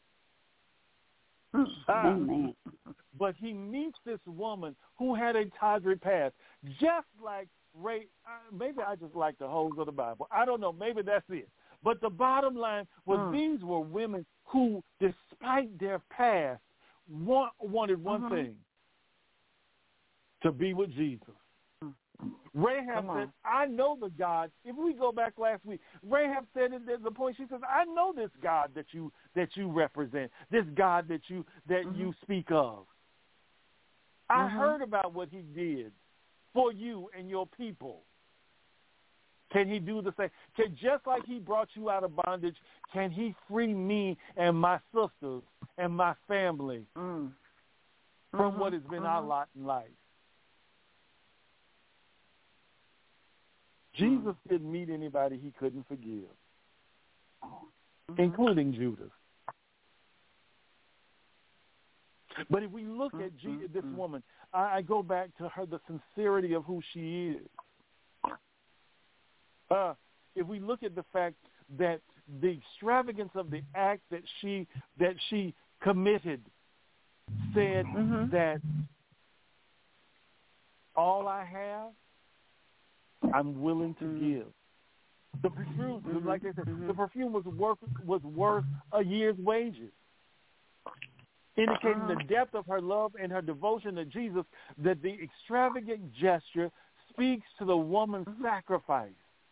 But he meets this woman who had a tawdry past, just like Ray. Maybe I just like the holes of the Bible. I don't know. Maybe that's it. But the bottom line was these were women who, despite their past, wanted one thing: to be with Jesus. Rahab said, I know the God. If we go back last week, Rahab said at the point, she says, I know this God that you represent, this God that you speak of. I heard about what he did for you and your people. Can he do the same? Just like he brought you out of bondage, can he free me and my sisters and my family from what has been our lot in life? Jesus didn't meet anybody he couldn't forgive, including Judas. But if we look at this woman, I go back to her, the sincerity of who she is. If we look at the fact that the extravagance of the act that she committed said that all I have, I'm willing to give. The perfume, like I said, the perfume was worth a year's wages, indicating the depth of her love and her devotion to Jesus. That the extravagant gesture speaks to the woman's sacrifice.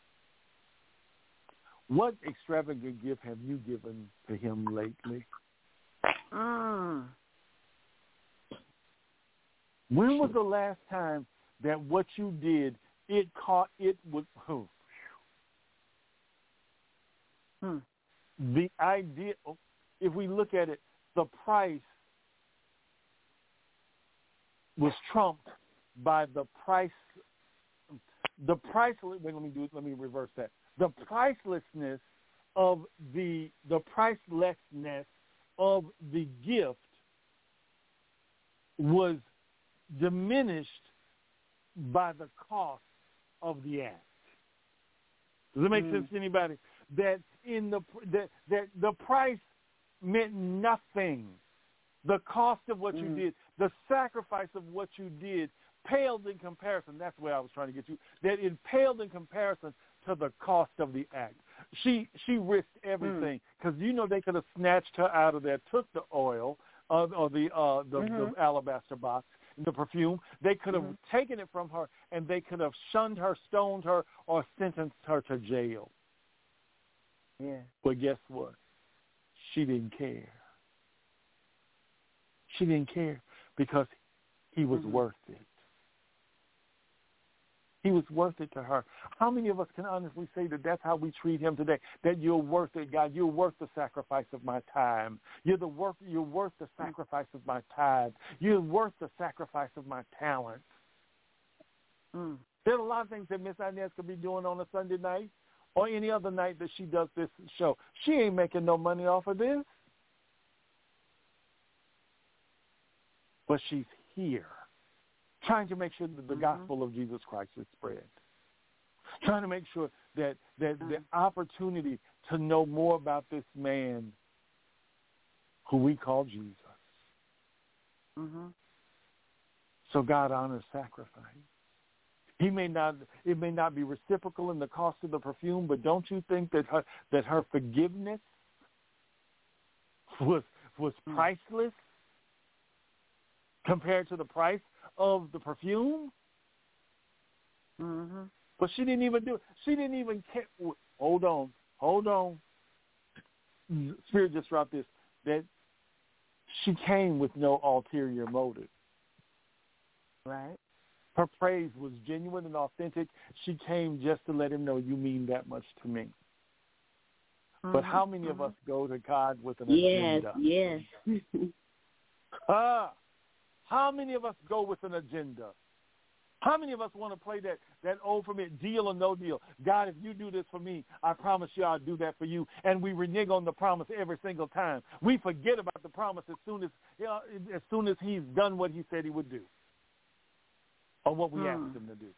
What extravagant gift have you given to him lately? When was the last time that what you did, it would the idea, if we look at it, the price was trumped by the price. Let me reverse that. The pricelessness of the pricelessness of the gift was diminished by the cost of the act. Does it make sense to anybody? That the price meant nothing. The cost of what you did, the sacrifice of what you did, paled in comparison. That's where I was trying to get you. That it paled in comparison to the cost of the act. She risked everything because they could have snatched her out of there, took the oil or the alabaster box, the perfume. They could have taken it from her, and they could have shunned her, stoned her, or sentenced her to jail. Yeah. But guess what? She didn't care. She didn't care because he was worth it. He was worth it to her. How many of us can honestly say that that's how we treat him today? That you're worth it, God. You're worth the sacrifice of my time. You're worth the sacrifice of my tithe. You're worth the sacrifice of my talent. There's a lot of things that Miss Inez could be doing on a Sunday night or any other night that she does this show. She ain't making no money off of this. But she's here, trying to make sure that the gospel of Jesus Christ is spread, trying to make sure that the opportunity to know more about this man who we call Jesus. So God honors sacrifice. It may not be reciprocal in the cost of the perfume, but don't you think that her forgiveness was priceless compared to the price of the perfume? Mm-hmm. But she didn't even do it. She didn't even care. Hold on. Spirit just dropped this, that she came with no ulterior motive. Right. Her praise was genuine and authentic. She came just to let him know, you mean that much to me. Mm-hmm. But how many of us go to God with an agenda? Yes. How many of us go with an agenda? How many of us want to play that old familiar deal or no deal? God, if you do this for me, I promise you I'll do that for you. And we renege on the promise every single time. We forget about the promise as soon as he's done what he said he would do, or what we asked him to do.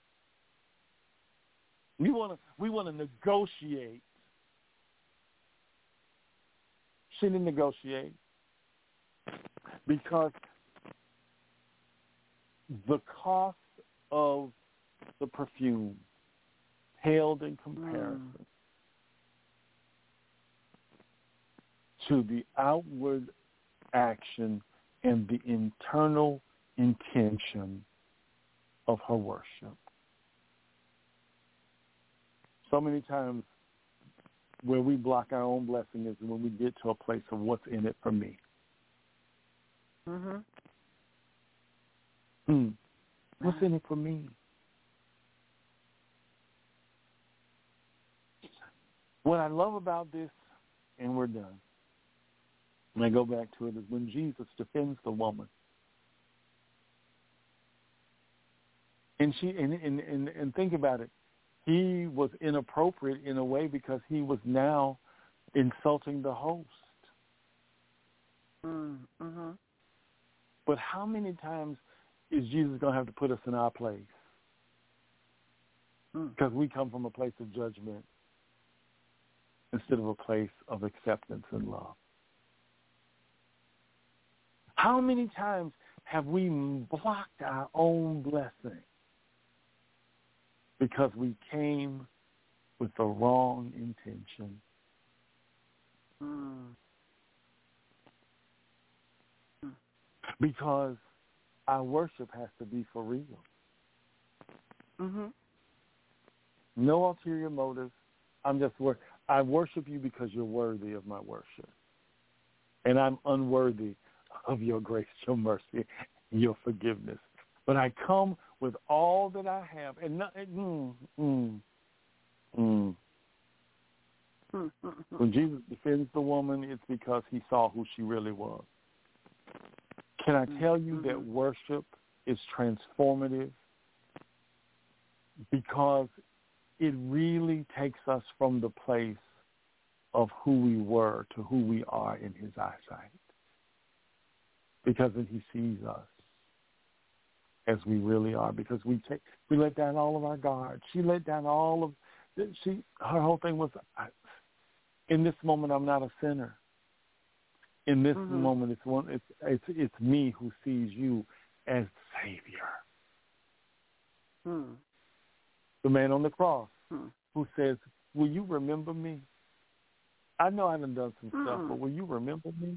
We want to negotiate. She didn't negotiate because the cost of the perfume paled in comparison to the outward action and the internal intention of her worship. So many times where we block our own blessing is when we get to a place of what's in it for me. What's in it for me? What I love about this, and we're done, and I go back to it, is when Jesus defends the woman. And and think about it. He was inappropriate in a way because he was now insulting the host. But how many times is Jesus going to have to put us in our place? Because we come from a place of judgment instead of a place of acceptance and love. How many times have we blocked our own blessing because we came with the wrong intention? Because our worship has to be for real. No ulterior motives. I worship you because you're worthy of my worship. And I'm unworthy of your grace, your mercy, your forgiveness. But I come with all that I have. And when Jesus defends the woman, it's because he saw who she really was. Can I tell you that worship is transformative because it really takes us from the place of who we were to who we are in his eyesight, because then he sees us as we really are, because we let down all of our guard. She let down her whole thing was, in this moment I'm not a sinner. In this moment, it's me who sees you as Savior. The man on the cross who says, will you remember me? I know I done some stuff, but will you remember me?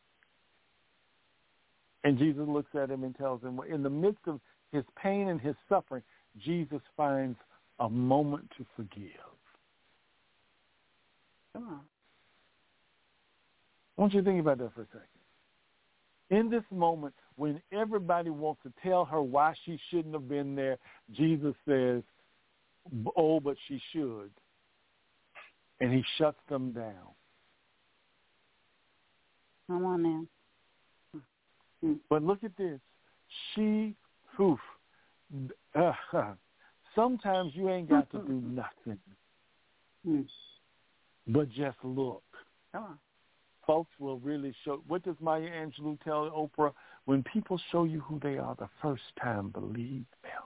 And Jesus looks at him and tells him, in the midst of his pain and his suffering, Jesus finds a moment to forgive. I want you to think about that for a second. In this moment, when everybody wants to tell her why she shouldn't have been there, Jesus says, oh, but she should. And he shuts them down. Come on now. But look at this. Sometimes you ain't got to do nothing, but just look. Folks will really show. What does Maya Angelou tell Oprah? When people show you who they are the first time, believe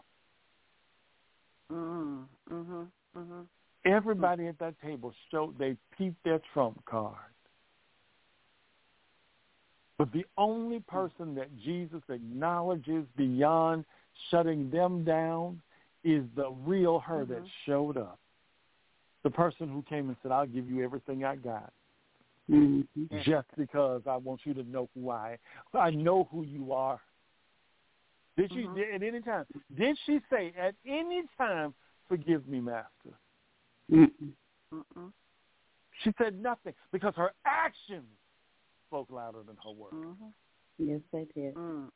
them. Everybody at that table they peeped their trump card. But the only person that Jesus acknowledges beyond shutting them down is the real her that showed up. The person who came and said, I'll give you everything I got. Just because I want you to know who I know who you are. Did she at any time? Did she say at any time, forgive me, Master? She said nothing because her actions spoke louder than her words. Yes, they did.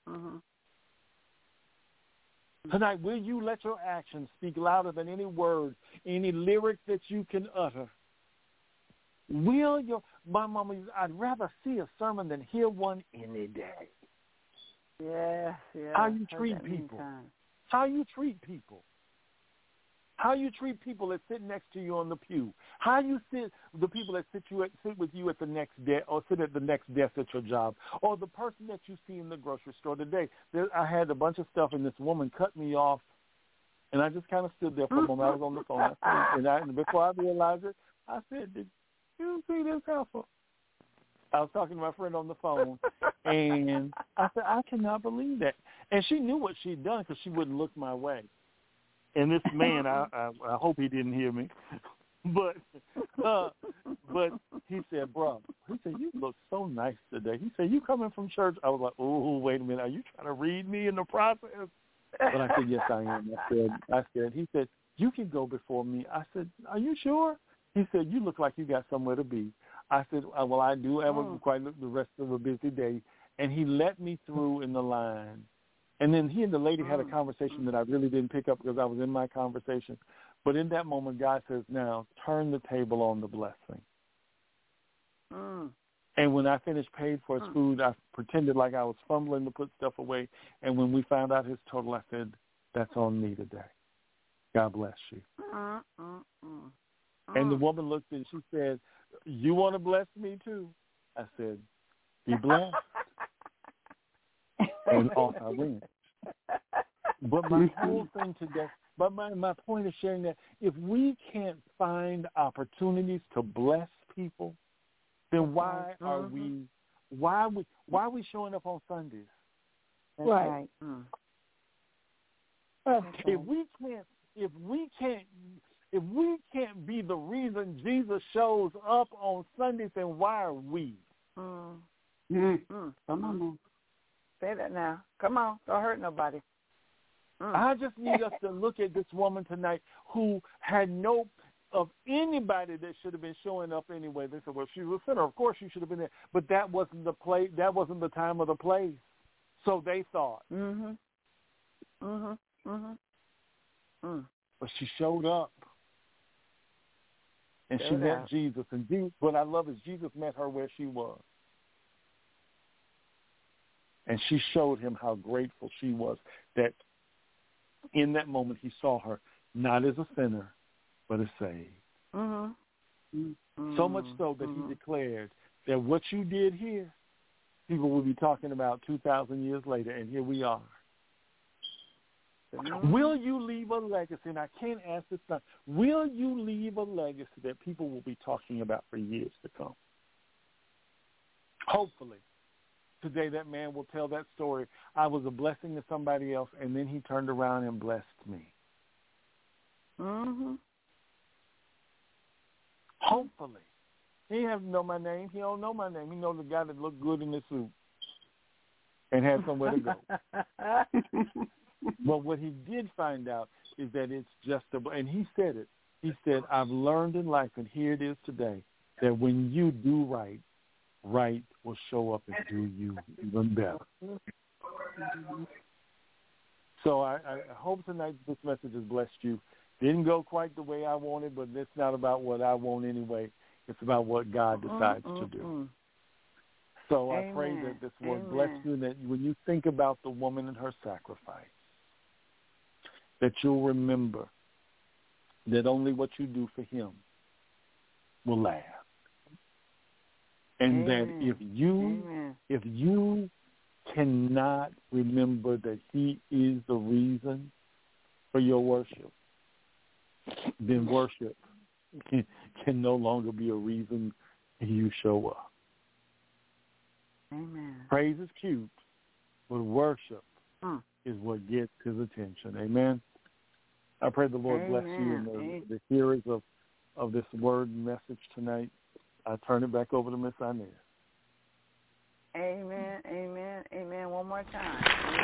Tonight, will you let your actions speak louder than any word, any lyric that you can utter? Will your, my mama, I'd rather see a sermon than hear one any day. Yes. How you treat people. How you treat people. How you treat people that sit next to you on the pew. How you sit the people that sit with you at the next desk or sit at the next desk at your job, or the person that you see in the grocery store today. I had a bunch of stuff, and this woman cut me off, and I just kind of stood there for a moment. I was on the phone, and before I realized it, I said, "Did you see this heifer?" I was talking to my friend on the phone, and I said, "I cannot believe that." And she knew what she'd done because she wouldn't look my way. And this man, I hope he didn't hear me, but he said, "Bro," he said, "you look so nice today." He said, "You coming from church?" I was like, "Oh, wait a minute, are you trying to read me in the process?" But I said, "Yes, I am." I said, he said, "You can go before me." I said, "Are you sure?" He said, "You look like you got somewhere to be." I said, "Well, I do have quite the rest of a busy day." And he let me through in the line. And then he and the lady had a conversation that I really didn't pick up because I was in my conversation. But in that moment, God says, "Now turn the table on the blessing." And when I finished, paid for his food, I pretended like I was fumbling to put stuff away. And when we found out his total, I said, "That's on me today. God bless you." And the woman looked and she said, "You want to bless me too?" I said, "Be blessed." And off I went. But my whole thing today, but my point of sharing that, if we can't find opportunities to bless people, then why are we showing up on Sundays? That's right. If we can't be the reason Jesus shows up on Sundays, then why are we? Come on now. Say that now. Come on. Don't hurt nobody. I just need us to look at this woman tonight who had no of anybody that should have been showing up anyway. They said, "Well, she was a sinner. Of course she should have been there." But that wasn't the place. That wasn't the time or the place. So they thought. But she showed up. And she met Jesus. And what I love is Jesus met her where she was. And she showed him how grateful she was that in that moment he saw her not as a sinner, but as saved. So much so that he declared that what you did here, people will be talking about 2,000 years later, and here we are. Will you leave a legacy? And I can't ask this now. Will you leave a legacy that people will be talking about for years to come? Hopefully. Today that man will tell that story. I was a blessing to somebody else, and then he turned around and blessed me. Hopefully. He doesn't know my name. He don't know my name. He knows the guy that looked good in his suit and had somewhere to go. But what he did find out is that it's just and he said it. He said, "I've learned in life, and here it is today, that when you do right, right will show up and do you even better." So I hope tonight this message has blessed you. Didn't go quite the way I wanted, but it's not about what I want anyway. It's about what God decides to do. So I pray that this word bless you, and that when you think about the woman and her sacrifice, that you'll remember that only what you do for him will last. And that if you cannot remember that he is the reason for your worship, then worship can no longer be a reason you show up. Amen. Praise is cute, but worship is what gets his attention. Amen. I pray the Lord bless you and the hearers of this word and message tonight. I turn it back over to Miss Inez. Amen, amen, amen. One more time.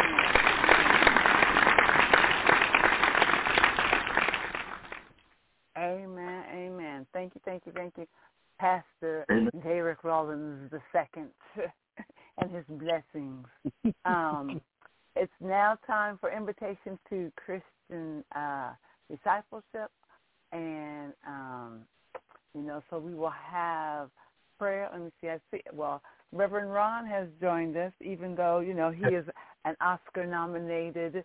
Amen, amen. Thank you, Pastor Derek Rollins II and his blessings. It's now time for invitation to Christian discipleship, and so we will have prayer. Let me see. Reverend Ron has joined us, even though he is an Oscar-nominated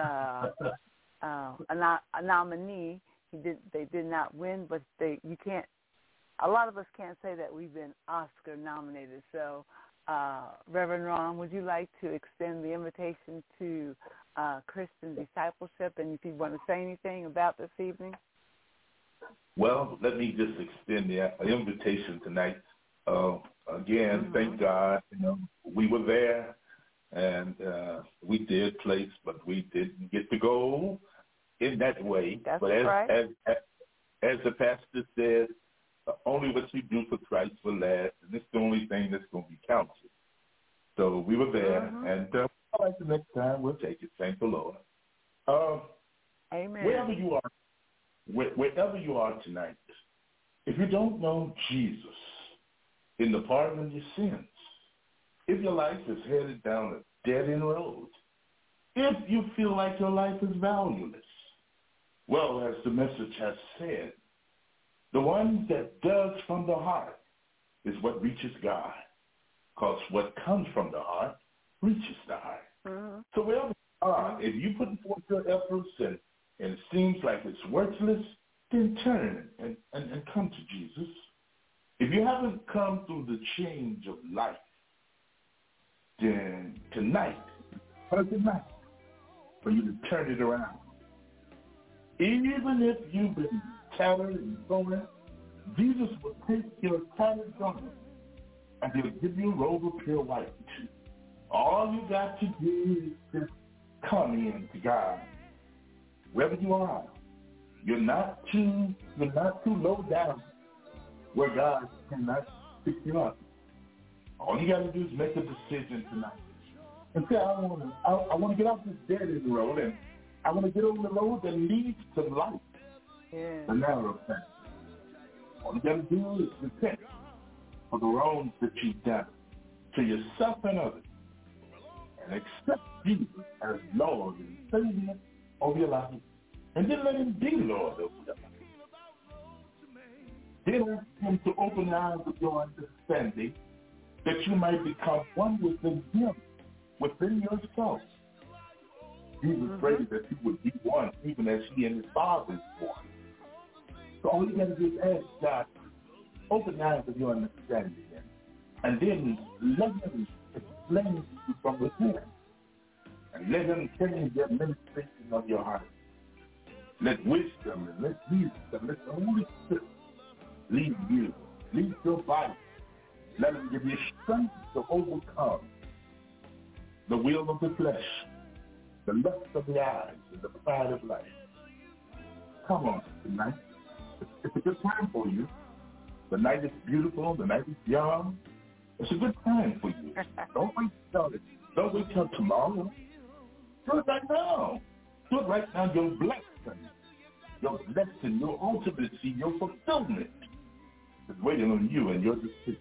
a nominee. They did not win, but you can't. A lot of us can't say that we've been Oscar-nominated. So, Reverend Ron, would you like to extend the invitation to Christian discipleship, and if you want to say anything about this evening? Well, let me just extend the invitation tonight. Again, thank God, we were there, and we did place, but we didn't get to go in that way. That's but right. As the pastor said, only what you do for Christ will last, and it's the only thing that's going to be counted. So we were there, and like the next time, we'll take it. Thank the Lord. Amen. Wherever you are tonight, if you don't know Jesus in the pardon of your sins, if your life is headed down a dead-end road, if you feel like your life is valueless, well, as the message has said, the one that does from the heart is what reaches God, because what comes from the heart reaches the heart. So wherever you are, if you put forth your efforts and it seems like it's worthless, then turn and come to Jesus. If you haven't come through the change of life, then tonight, perfect night for you to turn it around. Even if you've been tattered and torn, Jesus will take your tattered garment and he'll give you a robe of pure white. All you got to do is just come in to God. Wherever you are, you're not too low down where God cannot pick you up. All you got to do is make a decision tonight and say, I want to get off this dead end road, and I want to get on the road that leads to life, the narrow path. All you got to do is repent for the wrongs that you've done to yourself and others, and accept Jesus as Lord and Savior of your life, and then let him be Lord of your life. Then ask him to open the eyes of your understanding that you might become one within him, within yourself. Jesus prayed that you would be one, even as he and his Father is one. So all you got to do is ask God, open the eyes of your understanding, and then let him explain to you from within, and let him change the administration of your heart. Let wisdom and let wisdom, let the Holy Spirit lead you, lead your body. Let him give you strength to overcome the will of the flesh, the lust of the eyes, and the pride of life. Come on tonight. It's a good time for you. The night is beautiful. The night is young. It's a good time for you. Don't wait till tomorrow. Do it right now. Do it right now. Your blessing, your ultimacy, your fulfillment is waiting on you and your decision.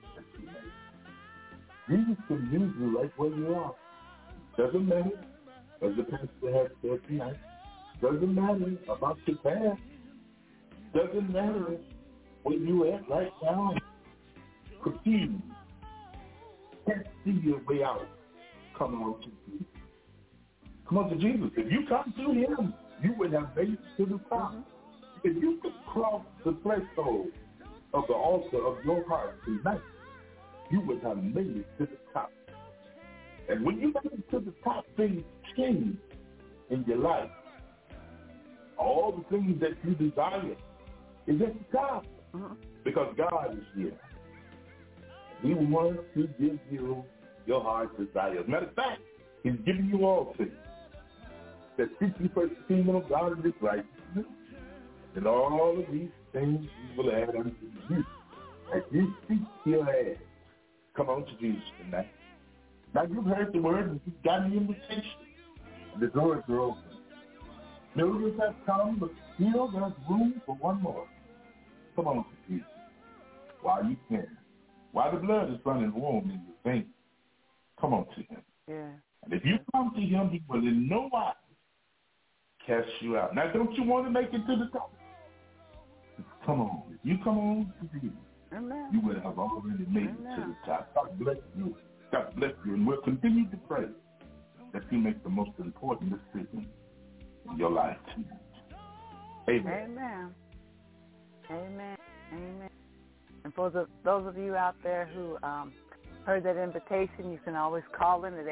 Jesus can use you right where you are. Doesn't matter, as the pastor has said tonight, doesn't matter about your past. Doesn't matter where you at right now. Confused. Can't see your way out. Come on to Jesus. Come on to Jesus. If you come to him, you would have made it to the top. If you could cross the threshold of the altar of your heart tonight, you would have made it to the top. And when you make it to the top, things change in your life. All the things that you desire is at the top because God is here. He wants to give you your heart's desire. As a matter of fact, he's giving you all things. That seek ye first the kingdom of God and his righteousness, and all of these things he will add unto you. As you seek, he'll add. Come on to Jesus tonight. Now you've heard the word and you've got the invitation. The doors are open. Millions have come, but still there's room for one more. Come on to Jesus while you can. While the blood is running warm in your veins, come on to him. Yeah. And if you come to him, he will in no wise cast you out. Now, don't you want to make it to the top? Come on. If you come on to Jesus, Amen. you will have already made it to the top. God bless you. God bless you. And we'll continue to pray that you make the most important decision in your life tonight. Amen. Amen. Amen. Amen. And for those of you out there who heard that invitation, you can always call in at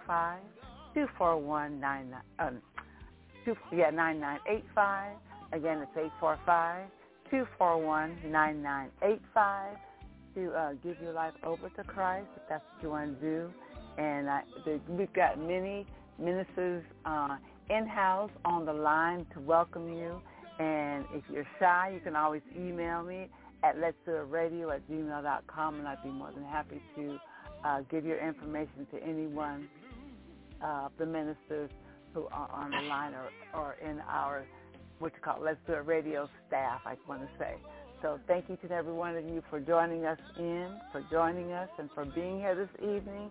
845-241-9985. Again, it's 845-241-9985 to give your life over to Christ, if that's what you want to do. And we've got many ministers in-house on the line to welcome you. And if you're shy, you can always email me at letsdoitradio@gmail.com, and I'd be more than happy to give your information to anyone of the ministers who are on the line or in our, Let's Do It Radio staff, I want to say. So thank each and every one of you for joining us and for being here this evening.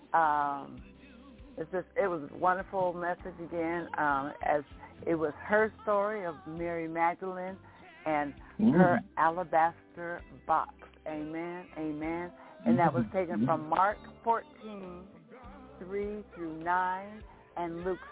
It was a wonderful message again, as it was her story of Mary Magdalene and her alabaster box. Amen, amen. And that was taken from Mark 14:3-9 and Luke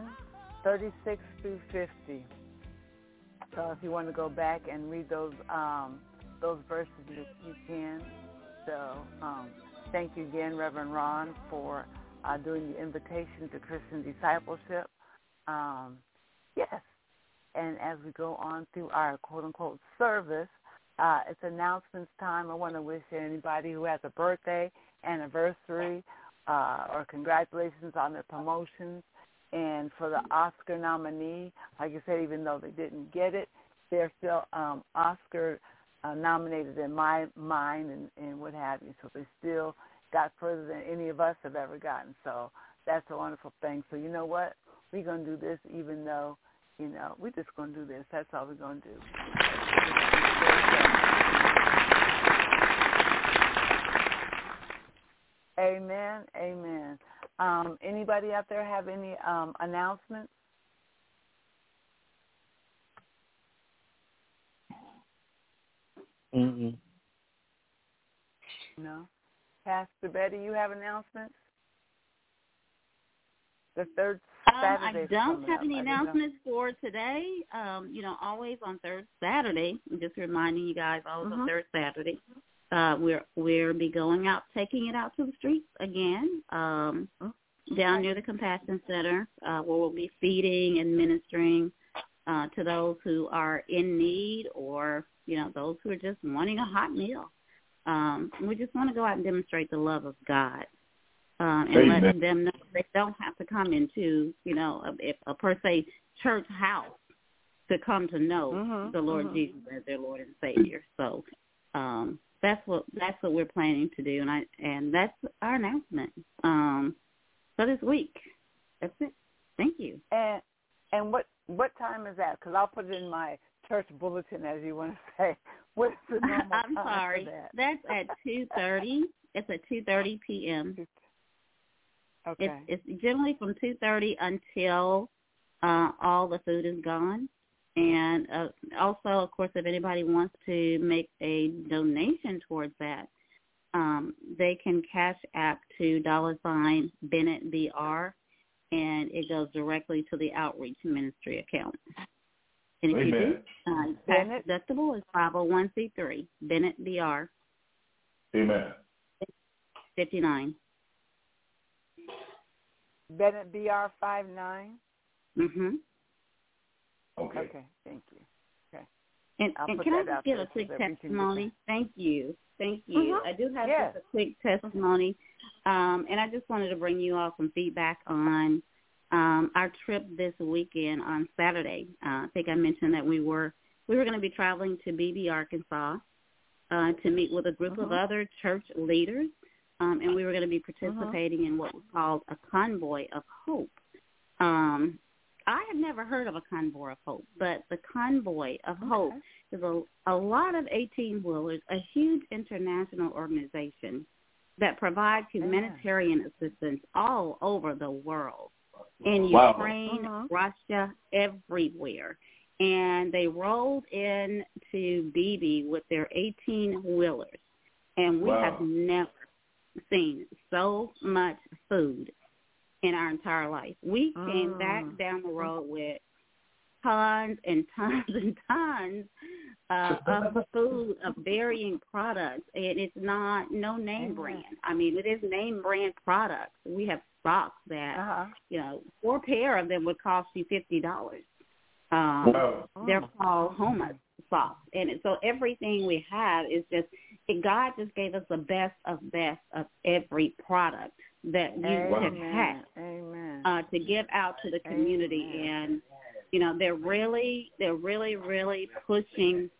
7:36-50. So if you want to go back and read those verses, you can. So thank you again, Reverend Ron, for doing the invitation to Christian discipleship. Yes. And as we go on through our quote-unquote service, it's announcements time. I want to wish anybody who has a birthday, anniversary, or congratulations on their promotions. And for the Oscar nominee, like I said, even though they didn't get it, they're still Oscar nominated in my mind and what have you. So they still got further than any of us have ever gotten. So that's a wonderful thing. So you know what? We're going to do this even though, we're just going to do this. That's all we're going to do. Amen. Amen. Anybody out there have any announcements? No. Pastor Betty, you have announcements? The third Saturday. I don't have any announcements for today. Always on third Saturday. I'm just reminding you guys, always on third Saturday. We'll be going out, taking it out to the streets again, down near the Compassion Center, where we'll be feeding and ministering to those who are in need or, those who are just wanting a hot meal. We just want to go out and demonstrate the love of God and letting them know they don't have to come into, a per se church house to come to know the Lord Jesus as their Lord and Savior. So that's what we're planning to do, and that's our announcement for this week. That's it. Thank you. And what time is that? Because I'll put it in my church bulletin, as you want to say. What's the normal I'm time sorry. for that? That's at 2:30. It's at 2:30 p.m. Okay. It's generally from 2:30 until all the food is gone. And also, of course, if anybody wants to make a donation towards that, they can cash app to $sign Bennett BR, and it goes directly to the Outreach Ministry account. And if you do, tax deductible is 501c3, Bennett BR. Amen. 59. Bennett BR 59. Mhm. Okay. Okay. Thank you. Okay. And can I just give a quick testimony? Thank you. I do have just a quick testimony, and I just wanted to bring you all some feedback on our trip this weekend on Saturday. I think I mentioned that we were going to be traveling to Beebe, Arkansas, to meet with a group of other church leaders, and we were going to be participating in what was called a Convoy of Hope. I had never heard of a Convoy of Hope, but the Convoy of Hope is a lot of 18-wheelers, a huge international organization that provides humanitarian assistance all over the world, in Ukraine, Russia, everywhere. And they rolled into Beebe with their 18-wheelers, and we have never seen so much food in our entire life. We came back down the road with tons and tons and tons of food, of varying products, and it's not no name brand. I mean, it is name brand products. We have socks that, 4 pair of them would cost you $50. They're called Homa socks, and so everything we have is just, God just gave us the best of every product that you have had to give out to the community. And they're really pushing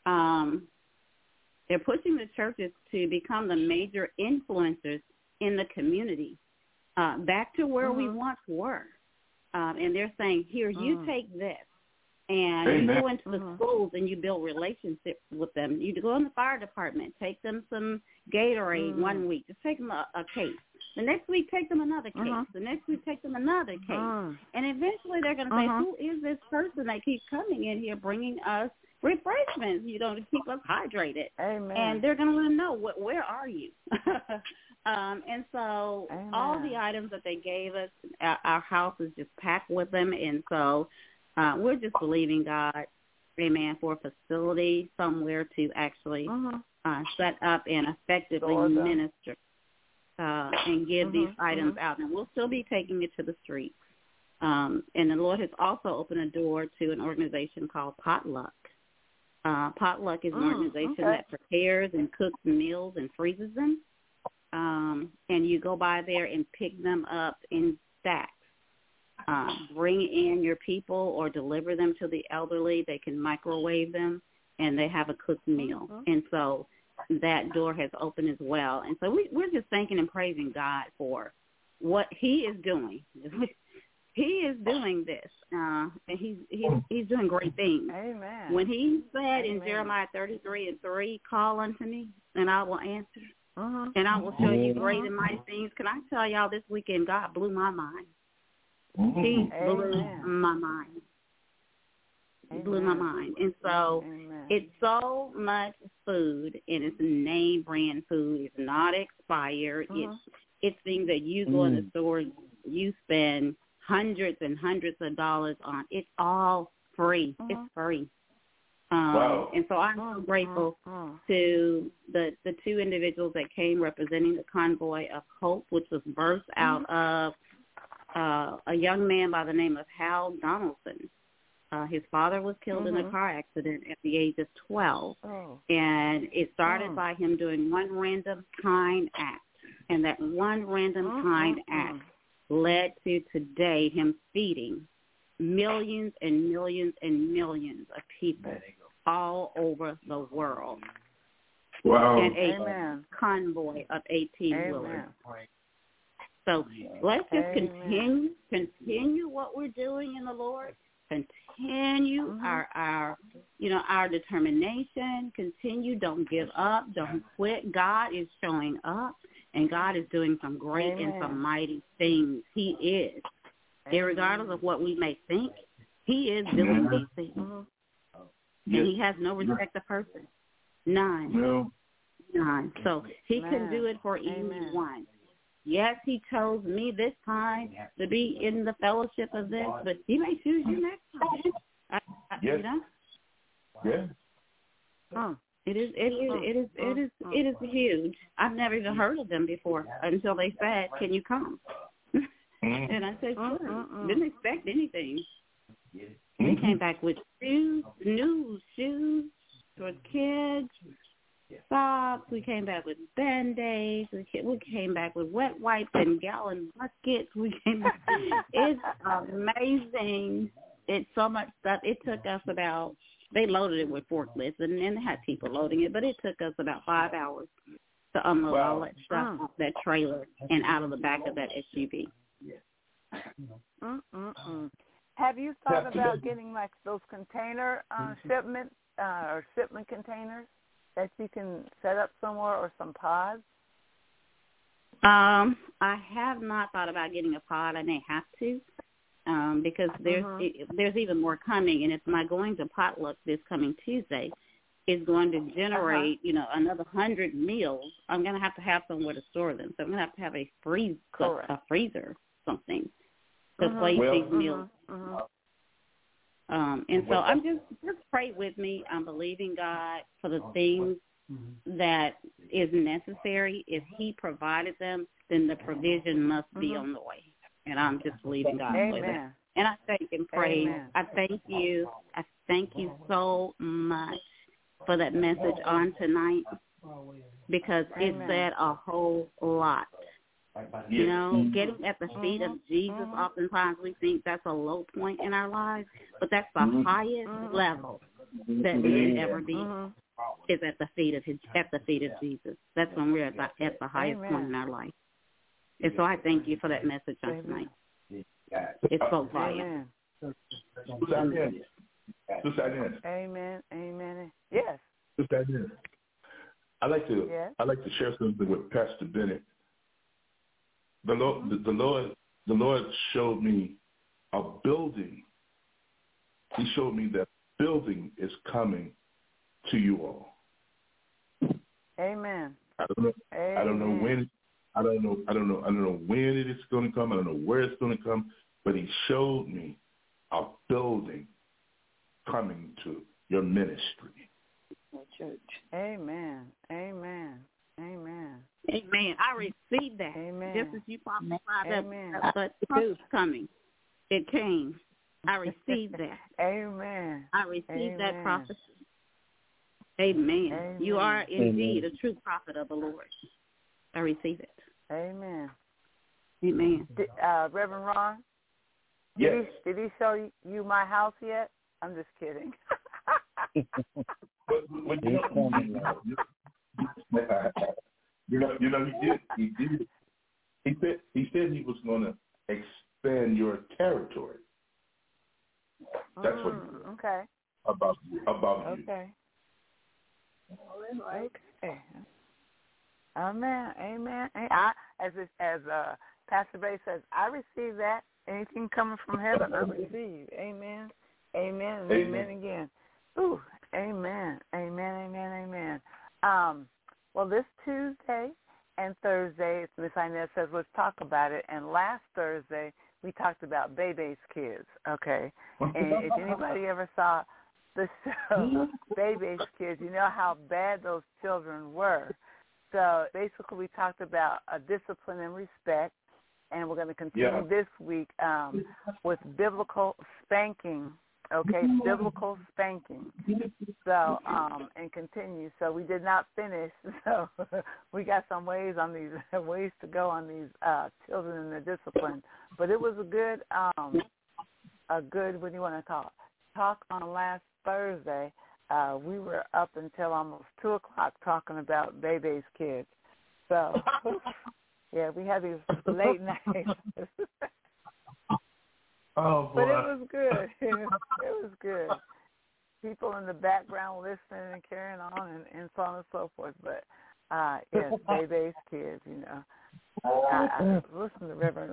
they're pushing the churches to become the major influencers in the community, back to where we once were. And they're saying, here, you take this, and you go into the schools and you build relationships with them. You go in the fire department, take them some Gatorade 1 week, just take them a case. The next week, take them another case. The next week, take them another case. And eventually they're going to say, who is this person that keeps coming in here bringing us refreshments, to keep us hydrated? And they're going to want to know, where are you? And so all the items that they gave us, our house is just packed with them. And so we're just believing God, amen, for a facility somewhere to actually set up and effectively minister and give these items out. And we'll still be taking it to the streets. And the Lord has also opened a door to an organization called Potluck. Potluck is an organization that prepares and cooks meals and freezes them. And you go by there and pick them up in stacks. Bring in your people or deliver them to the elderly. They can microwave them, and they have a cooked meal. And so that door has opened as well. And so we're just thanking and praising God for what He is doing. He is doing this, and He's doing great things. Amen. When He said in Jeremiah 33:3, call unto me, and I will answer, and I will show you great and mighty things. Can I tell y'all, this weekend God blew my mind. He blew my mind. He blew my mind. And so it's so much food, and it's name brand food. It's not expired. It's things that you go in the store, you spend hundreds and hundreds of dollars on. It's all free. It's free. And so I'm so grateful to the two individuals that came representing the Convoy of Hope, which was birthed out of a young man by the name of Hal Donaldson. His father was killed in a car accident at the age of 12. And it started by him doing one random kind act. And that one random kind act led to today him feeding millions and millions and millions of people all over the world. And a convoy of 18-wheelers. So let's just continue what we're doing in the Lord. Continue our determination. Continue. Don't give up. Don't quit. God is showing up, and God is doing some great and some mighty things. He is. Irregardless of what we may think, He is doing these things. And He has no respect of person. None. None. So He can do it for anyone. Yes, He chose me this time to be in the fellowship of this, but He may choose you next time. It is huge. I've never even heard of them before until they said, "Can you come?" And I said, "Sure." Didn't expect anything. They came back with shoes, new shoes, with kids, socks. We came back with Band-Aids. We came back with wet wipes and gallon buckets. We came back. It's amazing. It's so much stuff. It took us about, they loaded it with forklifts, and then they had people loading it, but it took us about 5 hours to unload all that stuff off that trailer and out of the back of that SUV. Have you thought about getting like those container shipment containers that you can set up somewhere, or some pods? I have not thought about getting a pod. I may have to, because there's even more coming, and it's my going to potluck this coming Tuesday is going to generate, another 100 meals. I'm going to have somewhere to store them, so I'm going to have a freezer, something to place these meals. And so I'm just pray with me. I'm believing God for the things that is necessary. If He provided them, then the provision must be on the way. And I'm just believing God for that. And I thank and praise. I thank you. I thank you so much for that message on tonight, because it said a whole lot. Getting at the feet of Jesus, oftentimes we think that's a low point in our lives, but that's the highest level that we can ever be, is at the feet of Jesus. That's when we're at the highest point in our life. And so I thank you for that message on tonight. It spoke volume. Amen. Amen. Yes. Sister Agnes, I'd like to share something with Pastor Bennett. The Lord showed me a building. He showed me that building is coming to you all. Amen. I don't know when. I don't know when it is going to come. I don't know where it's going to come. But He showed me a building coming to your ministry. Church. Amen. Amen. Amen. Amen. I received that. Amen. Just as you prophesied that, but it's coming. It came. I received that. Amen. I received that prophecy. Amen. You are indeed a true prophet of the Lord. I receive it. Amen. Amen. Reverend Ron? Yes. Did he show you my house yet? I'm just kidding. But he did. He said he was going to expand your territory. That's what he said. Okay. About you. Okay. Okay. Amen. Amen. As Pastor Bay says, I receive that. Anything coming from heaven, I receive. Amen. Amen. And amen again. Ooh. Amen. Amen. Amen. Amen. Well, this Tuesday and Thursday, Miss Inez says, let's talk about it. And last Thursday, we talked about Bebe's Kids, okay? And if anybody ever saw the show Bebe's Kids, you know how bad those children were. So basically we talked about discipline and respect, and we're going to continue this week with biblical spanking. Okay, biblical spanking. So, and continue. So we did not finish. So we got some ways to go on these children and their discipline. But it was a good, what do you want to call it? Talk on last Thursday. We were up until almost 2:00 talking about Bebe's Kids. So, yeah, we had these late nights. Oh, boy. But it was good. It was good. People in the background listening and carrying on and so on and so forth. But, yes, Bebe's Kids, you know. I listen to Reverend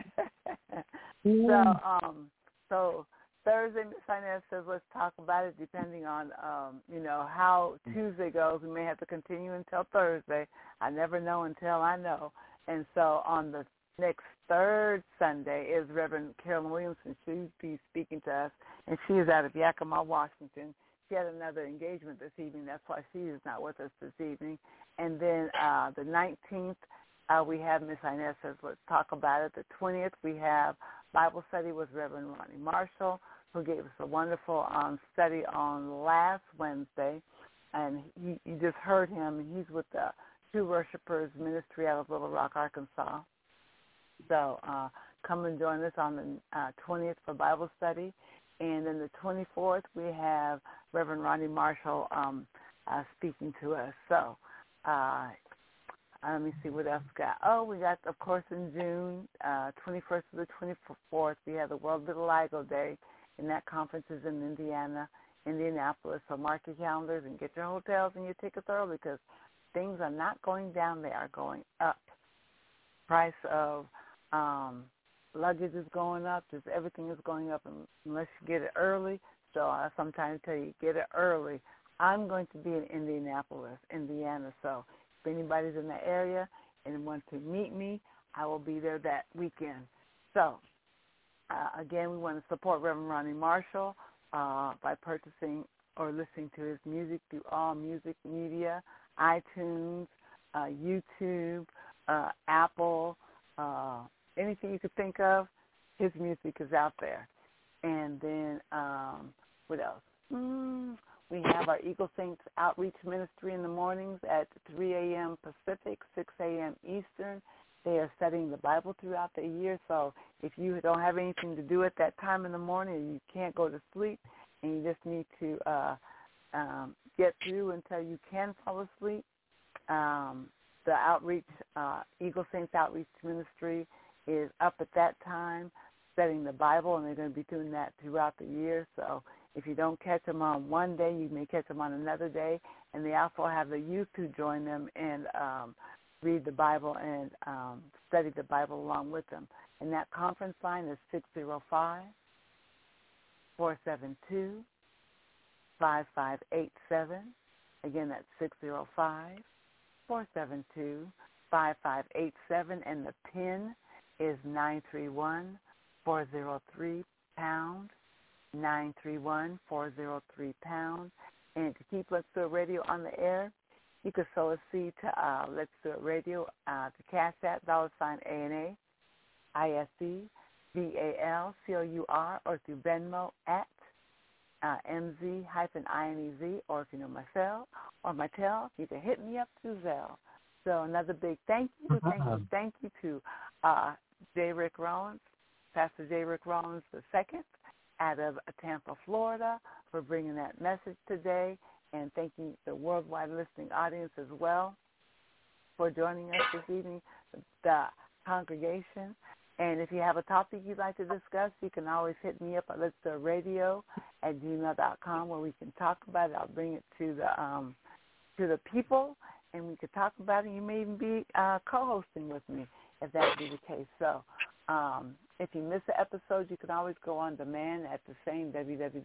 Ryan. So Thursday, Ms. Inez says let's talk about it depending on, how Tuesday goes. We may have to continue until Thursday. I never know until I know. And so on the next third Sunday is Reverend Carolyn Williamson. She'll be speaking to us, and she is out of Yakima, Washington. She had another engagement this evening. That's why she is not with us this evening. And then the 19th, we have Miss Inez says, let's talk about it. The 20th, we have Bible study with Reverend Ronnie Marshall, who gave us a wonderful study on last Wednesday. and you just heard him. He's with the True Worshipers Ministry out of Little Rock, Arkansas. So come and join us on the 20th for Bible study. And then the 24th, we have Reverend Ronnie Marshall speaking to us. So let me see what else we got. Oh, we got, of course, in June, 21st to the 24th, we have the World Vitiligo Day, and that conference is in Indianapolis. So mark your calendars and get your hotels and your tickets early because things are not going down, they are going up. Price of luggage is going up. Just everything is going up unless you get it early. So I sometimes tell you, get it early. I'm going to be in Indianapolis, Indiana. So if anybody's in the area and wants to meet me, I will be there that weekend. So, again, we want to support Reverend Ronnie Marshall by purchasing or listening to his music through all music media, iTunes, YouTube, Apple, anything you could think of, his music is out there. And then what else? We have our Eagle Saints Outreach Ministry in the mornings at 3 a.m. Pacific, 6 a.m. Eastern. They are studying the Bible throughout the year, so if you don't have anything to do at that time in the morning and you can't go to sleep and you just need to get through until you can fall asleep, the outreach, Eagle Saints Outreach Ministry is up at that time studying the Bible, and they're going to be doing that throughout the year. So if you don't catch them on one day, you may catch them on another day. And they also have the youth who join them and read the Bible and study the Bible along with them. And that conference line is 605-472-5587. Again, that's 605-472-5587. And the PIN is 931-403-pound, 931-403-pound. And to keep Let's Do It Radio on the air, you can sow a seed to Let's Do It Radio to Cash App, $ANA, ISEVALCOUR, or through Venmo at MZ-INEZ, or if you know my cell or my tel, you can hit me up through Zelle. So another big thank you to J. Rick Rollins, Pastor J. Rick Rollins II, out of Tampa, Florida, for bringing that message today, and thanking the worldwide listening audience as well for joining us this evening, the congregation. And if you have a topic you'd like to discuss, you can always hit me up at letsdoitradio@gmail.com, where we can talk about it. I'll bring it to the people, and we could talk about it. You may even be co-hosting with me if that would be the case. So if you miss an episode, you can always go on demand at the same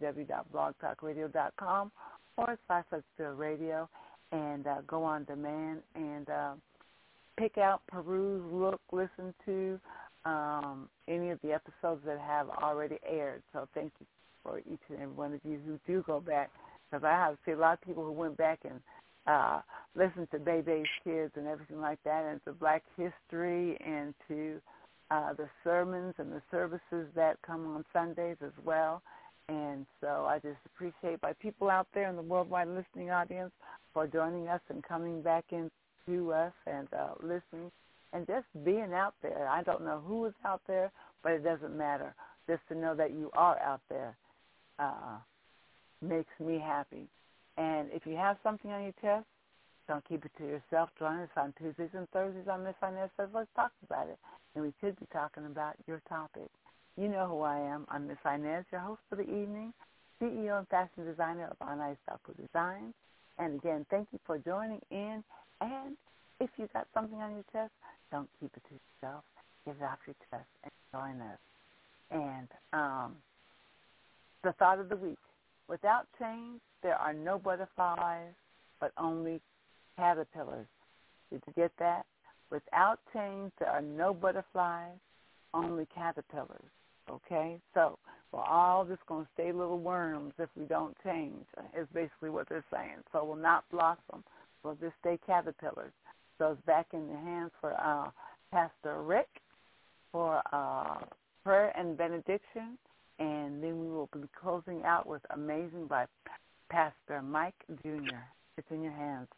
www.blogtalkradio.com/Let's-Do-It-Radio and go on demand and pick out, peruse, look, listen to any of the episodes that have already aired. So thank you for each and every one of you who do go back, because I have seen a lot of people who went back and listened to Bebe's Kids and everything like that, and to Black History, and to the sermons and the services that come on Sundays as well. And so I just appreciate my people out there in the worldwide listening audience for joining us and coming back into us and listening and just being out there. I don't know who is out there, but it doesn't matter. Just to know that you are out there makes me happy. And if you have something on your chest, don't keep it to yourself. Join us on Tuesdays and Thursdays on Miss Inez Says Let's Talk About It. And we should be talking about your topic. You know who I am. I'm Miss Inez, your host for the evening, CEO and fashion designer of On Ice Designs. And again, thank you for joining in. And if you got something on your chest, don't keep it to yourself. Get it off your chest and join us. And the thought of the week. Without change, there are no butterflies, but only caterpillars. Did you get that? Without change, there are no butterflies, only caterpillars. Okay? So we're all just going to stay little worms if we don't change, is basically what they're saying. So we'll not blossom. We'll just stay caterpillars. So it's back in the hands for Pastor Rick for prayer and benediction. And then we will be closing out with Amazing by Pastor Mike Jr. It's in your hands.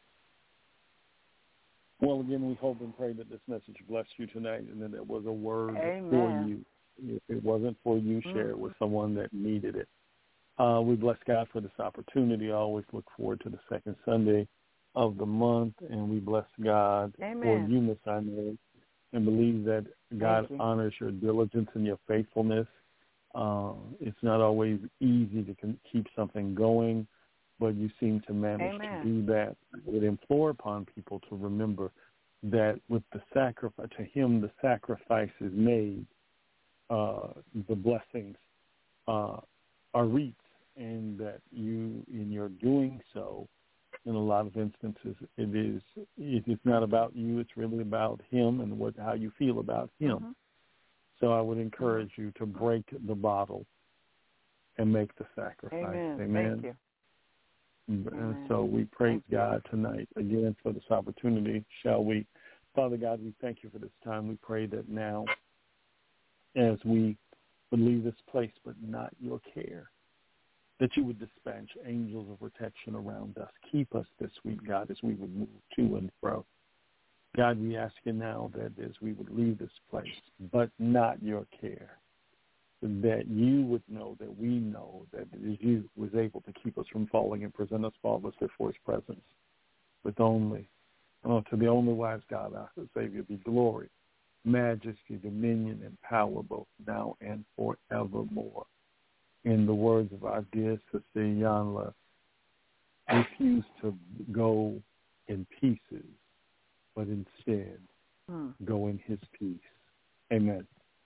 Well, again, we hope and pray that this message blessed you tonight and that it was a word Amen. for you. If it wasn't for you, share it with someone that needed it. We bless God for this opportunity. I always look forward to the second Sunday of the month, and we bless God for you, Miss Inez, and believe that God honors your diligence and your faithfulness. It's not always easy to keep something going, but you seem to manage to do that. I would implore upon people to remember that with the sacrifice, to him the sacrifice is made, the blessings are reaped, and that you, in your doing so, in a lot of instances, it's not about you, it's really about him and how you feel about him. So I would encourage you to break the bottle and make the sacrifice. Amen. Thank you. And so we praise God tonight again for this opportunity, shall we? Father God, we thank you for this time. We pray that now, as we would leave this place, but not your care, that you would dispatch angels of protection around us. Keep us this week, God, as we would move to and fro. God, we ask you now that as we would leave this place, but not your care, that you would know, that we know that it is you who was able to keep us from falling and present us faultless before his presence with only, to the only wise God, our Savior, be glory, majesty, dominion, and power both now and forevermore. In the words of our dear sister Yanla, refuse to go in pieces, but instead go in his peace. Amen.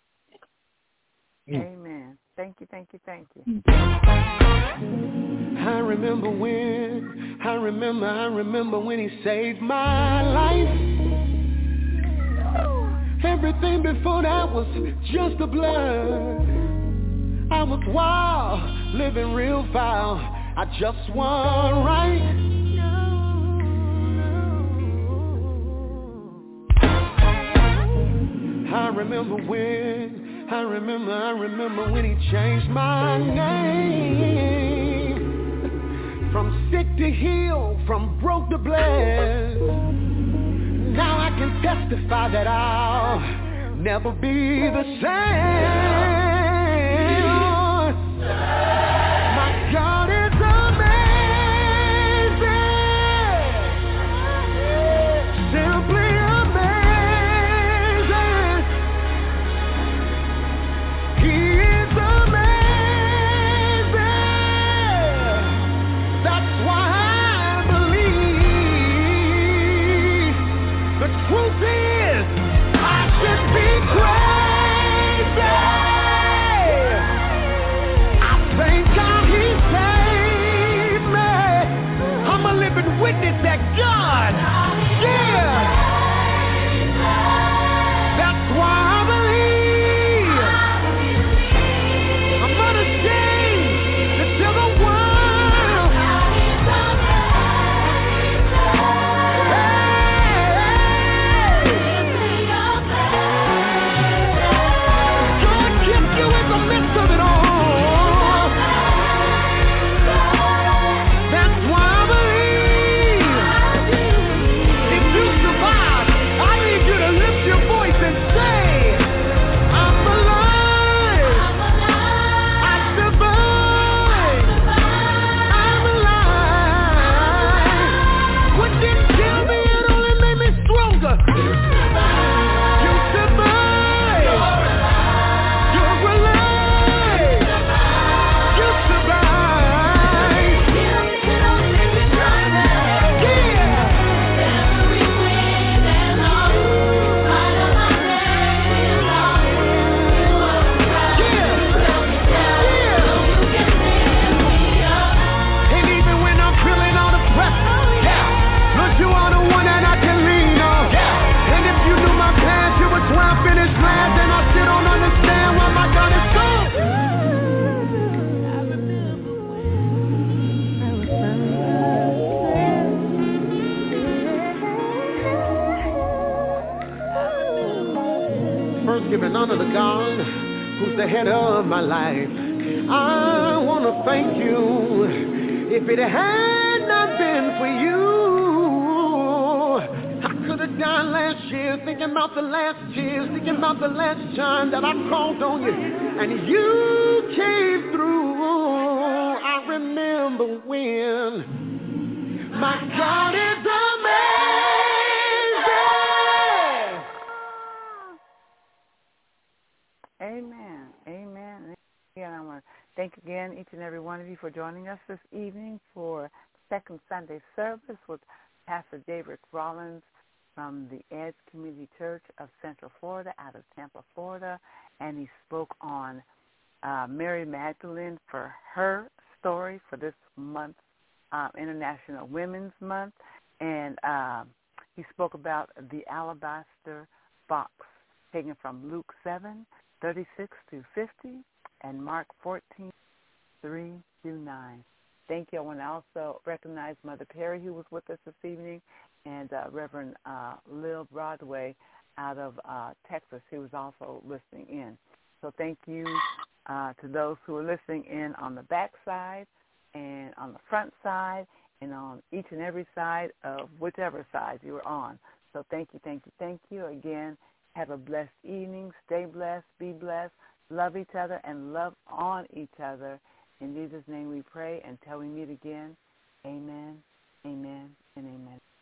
Amen. Thank you. I remember when he saved my life. Everything before that was just a blur. I was wild, living real foul. I just want right. I remember when he changed my name. From sick to heal, from broke to blessed. Now I can testify that I'll never be the same. My God is amazing. Simply amazing. He is amazing. That's why I believe. The truth is, I should be crazy. I thank God he saved me. I'm a living witness that God, that's why I believe. I'm unashamed to tell the world. God kept you in the midst of it all. That's why I believe. If you survive, I need you to lift your voice and say, I'm alive. I survived. I'm alive. What didn't kill me, it only made me stronger. You survived. You're alive. You survived. And even when I'm feeling all the pressure, Lord, you are the one that I can lean on. And if you knew my past, you would swear I finished last, and I still don't understand why my God is so. First, giving honor to God, who's the head of my life. I want to thank you. If it had not been for down last year, thinking about the last tears, thinking about the last time that I called on you, and you came through. I remember when. My God is amazing. Amen. Amen. Again, I want to thank again each and every one of you for joining us this evening for Second Sunday service with Pastor David Rollins from the Edge Community Church of Central Florida, out of Tampa, Florida, and he spoke on Mary Magdalene for her story for this month, International Women's Month, and he spoke about the alabaster box, taken from Luke 7:36-50 and Mark 14:3-9. Thank you. I want to also recognize Mother Perry, who was with us this evening, and Reverend Lil Broadway out of Texas, who was also listening in. So thank you to those who are listening in on the back side and on the front side and on each and every side of whichever side you are on. So thank you, thank you, thank you. Again, have a blessed evening. Stay blessed, be blessed, love each other, and love on each other. In Jesus' name we pray. Until we meet again, amen, amen, and amen.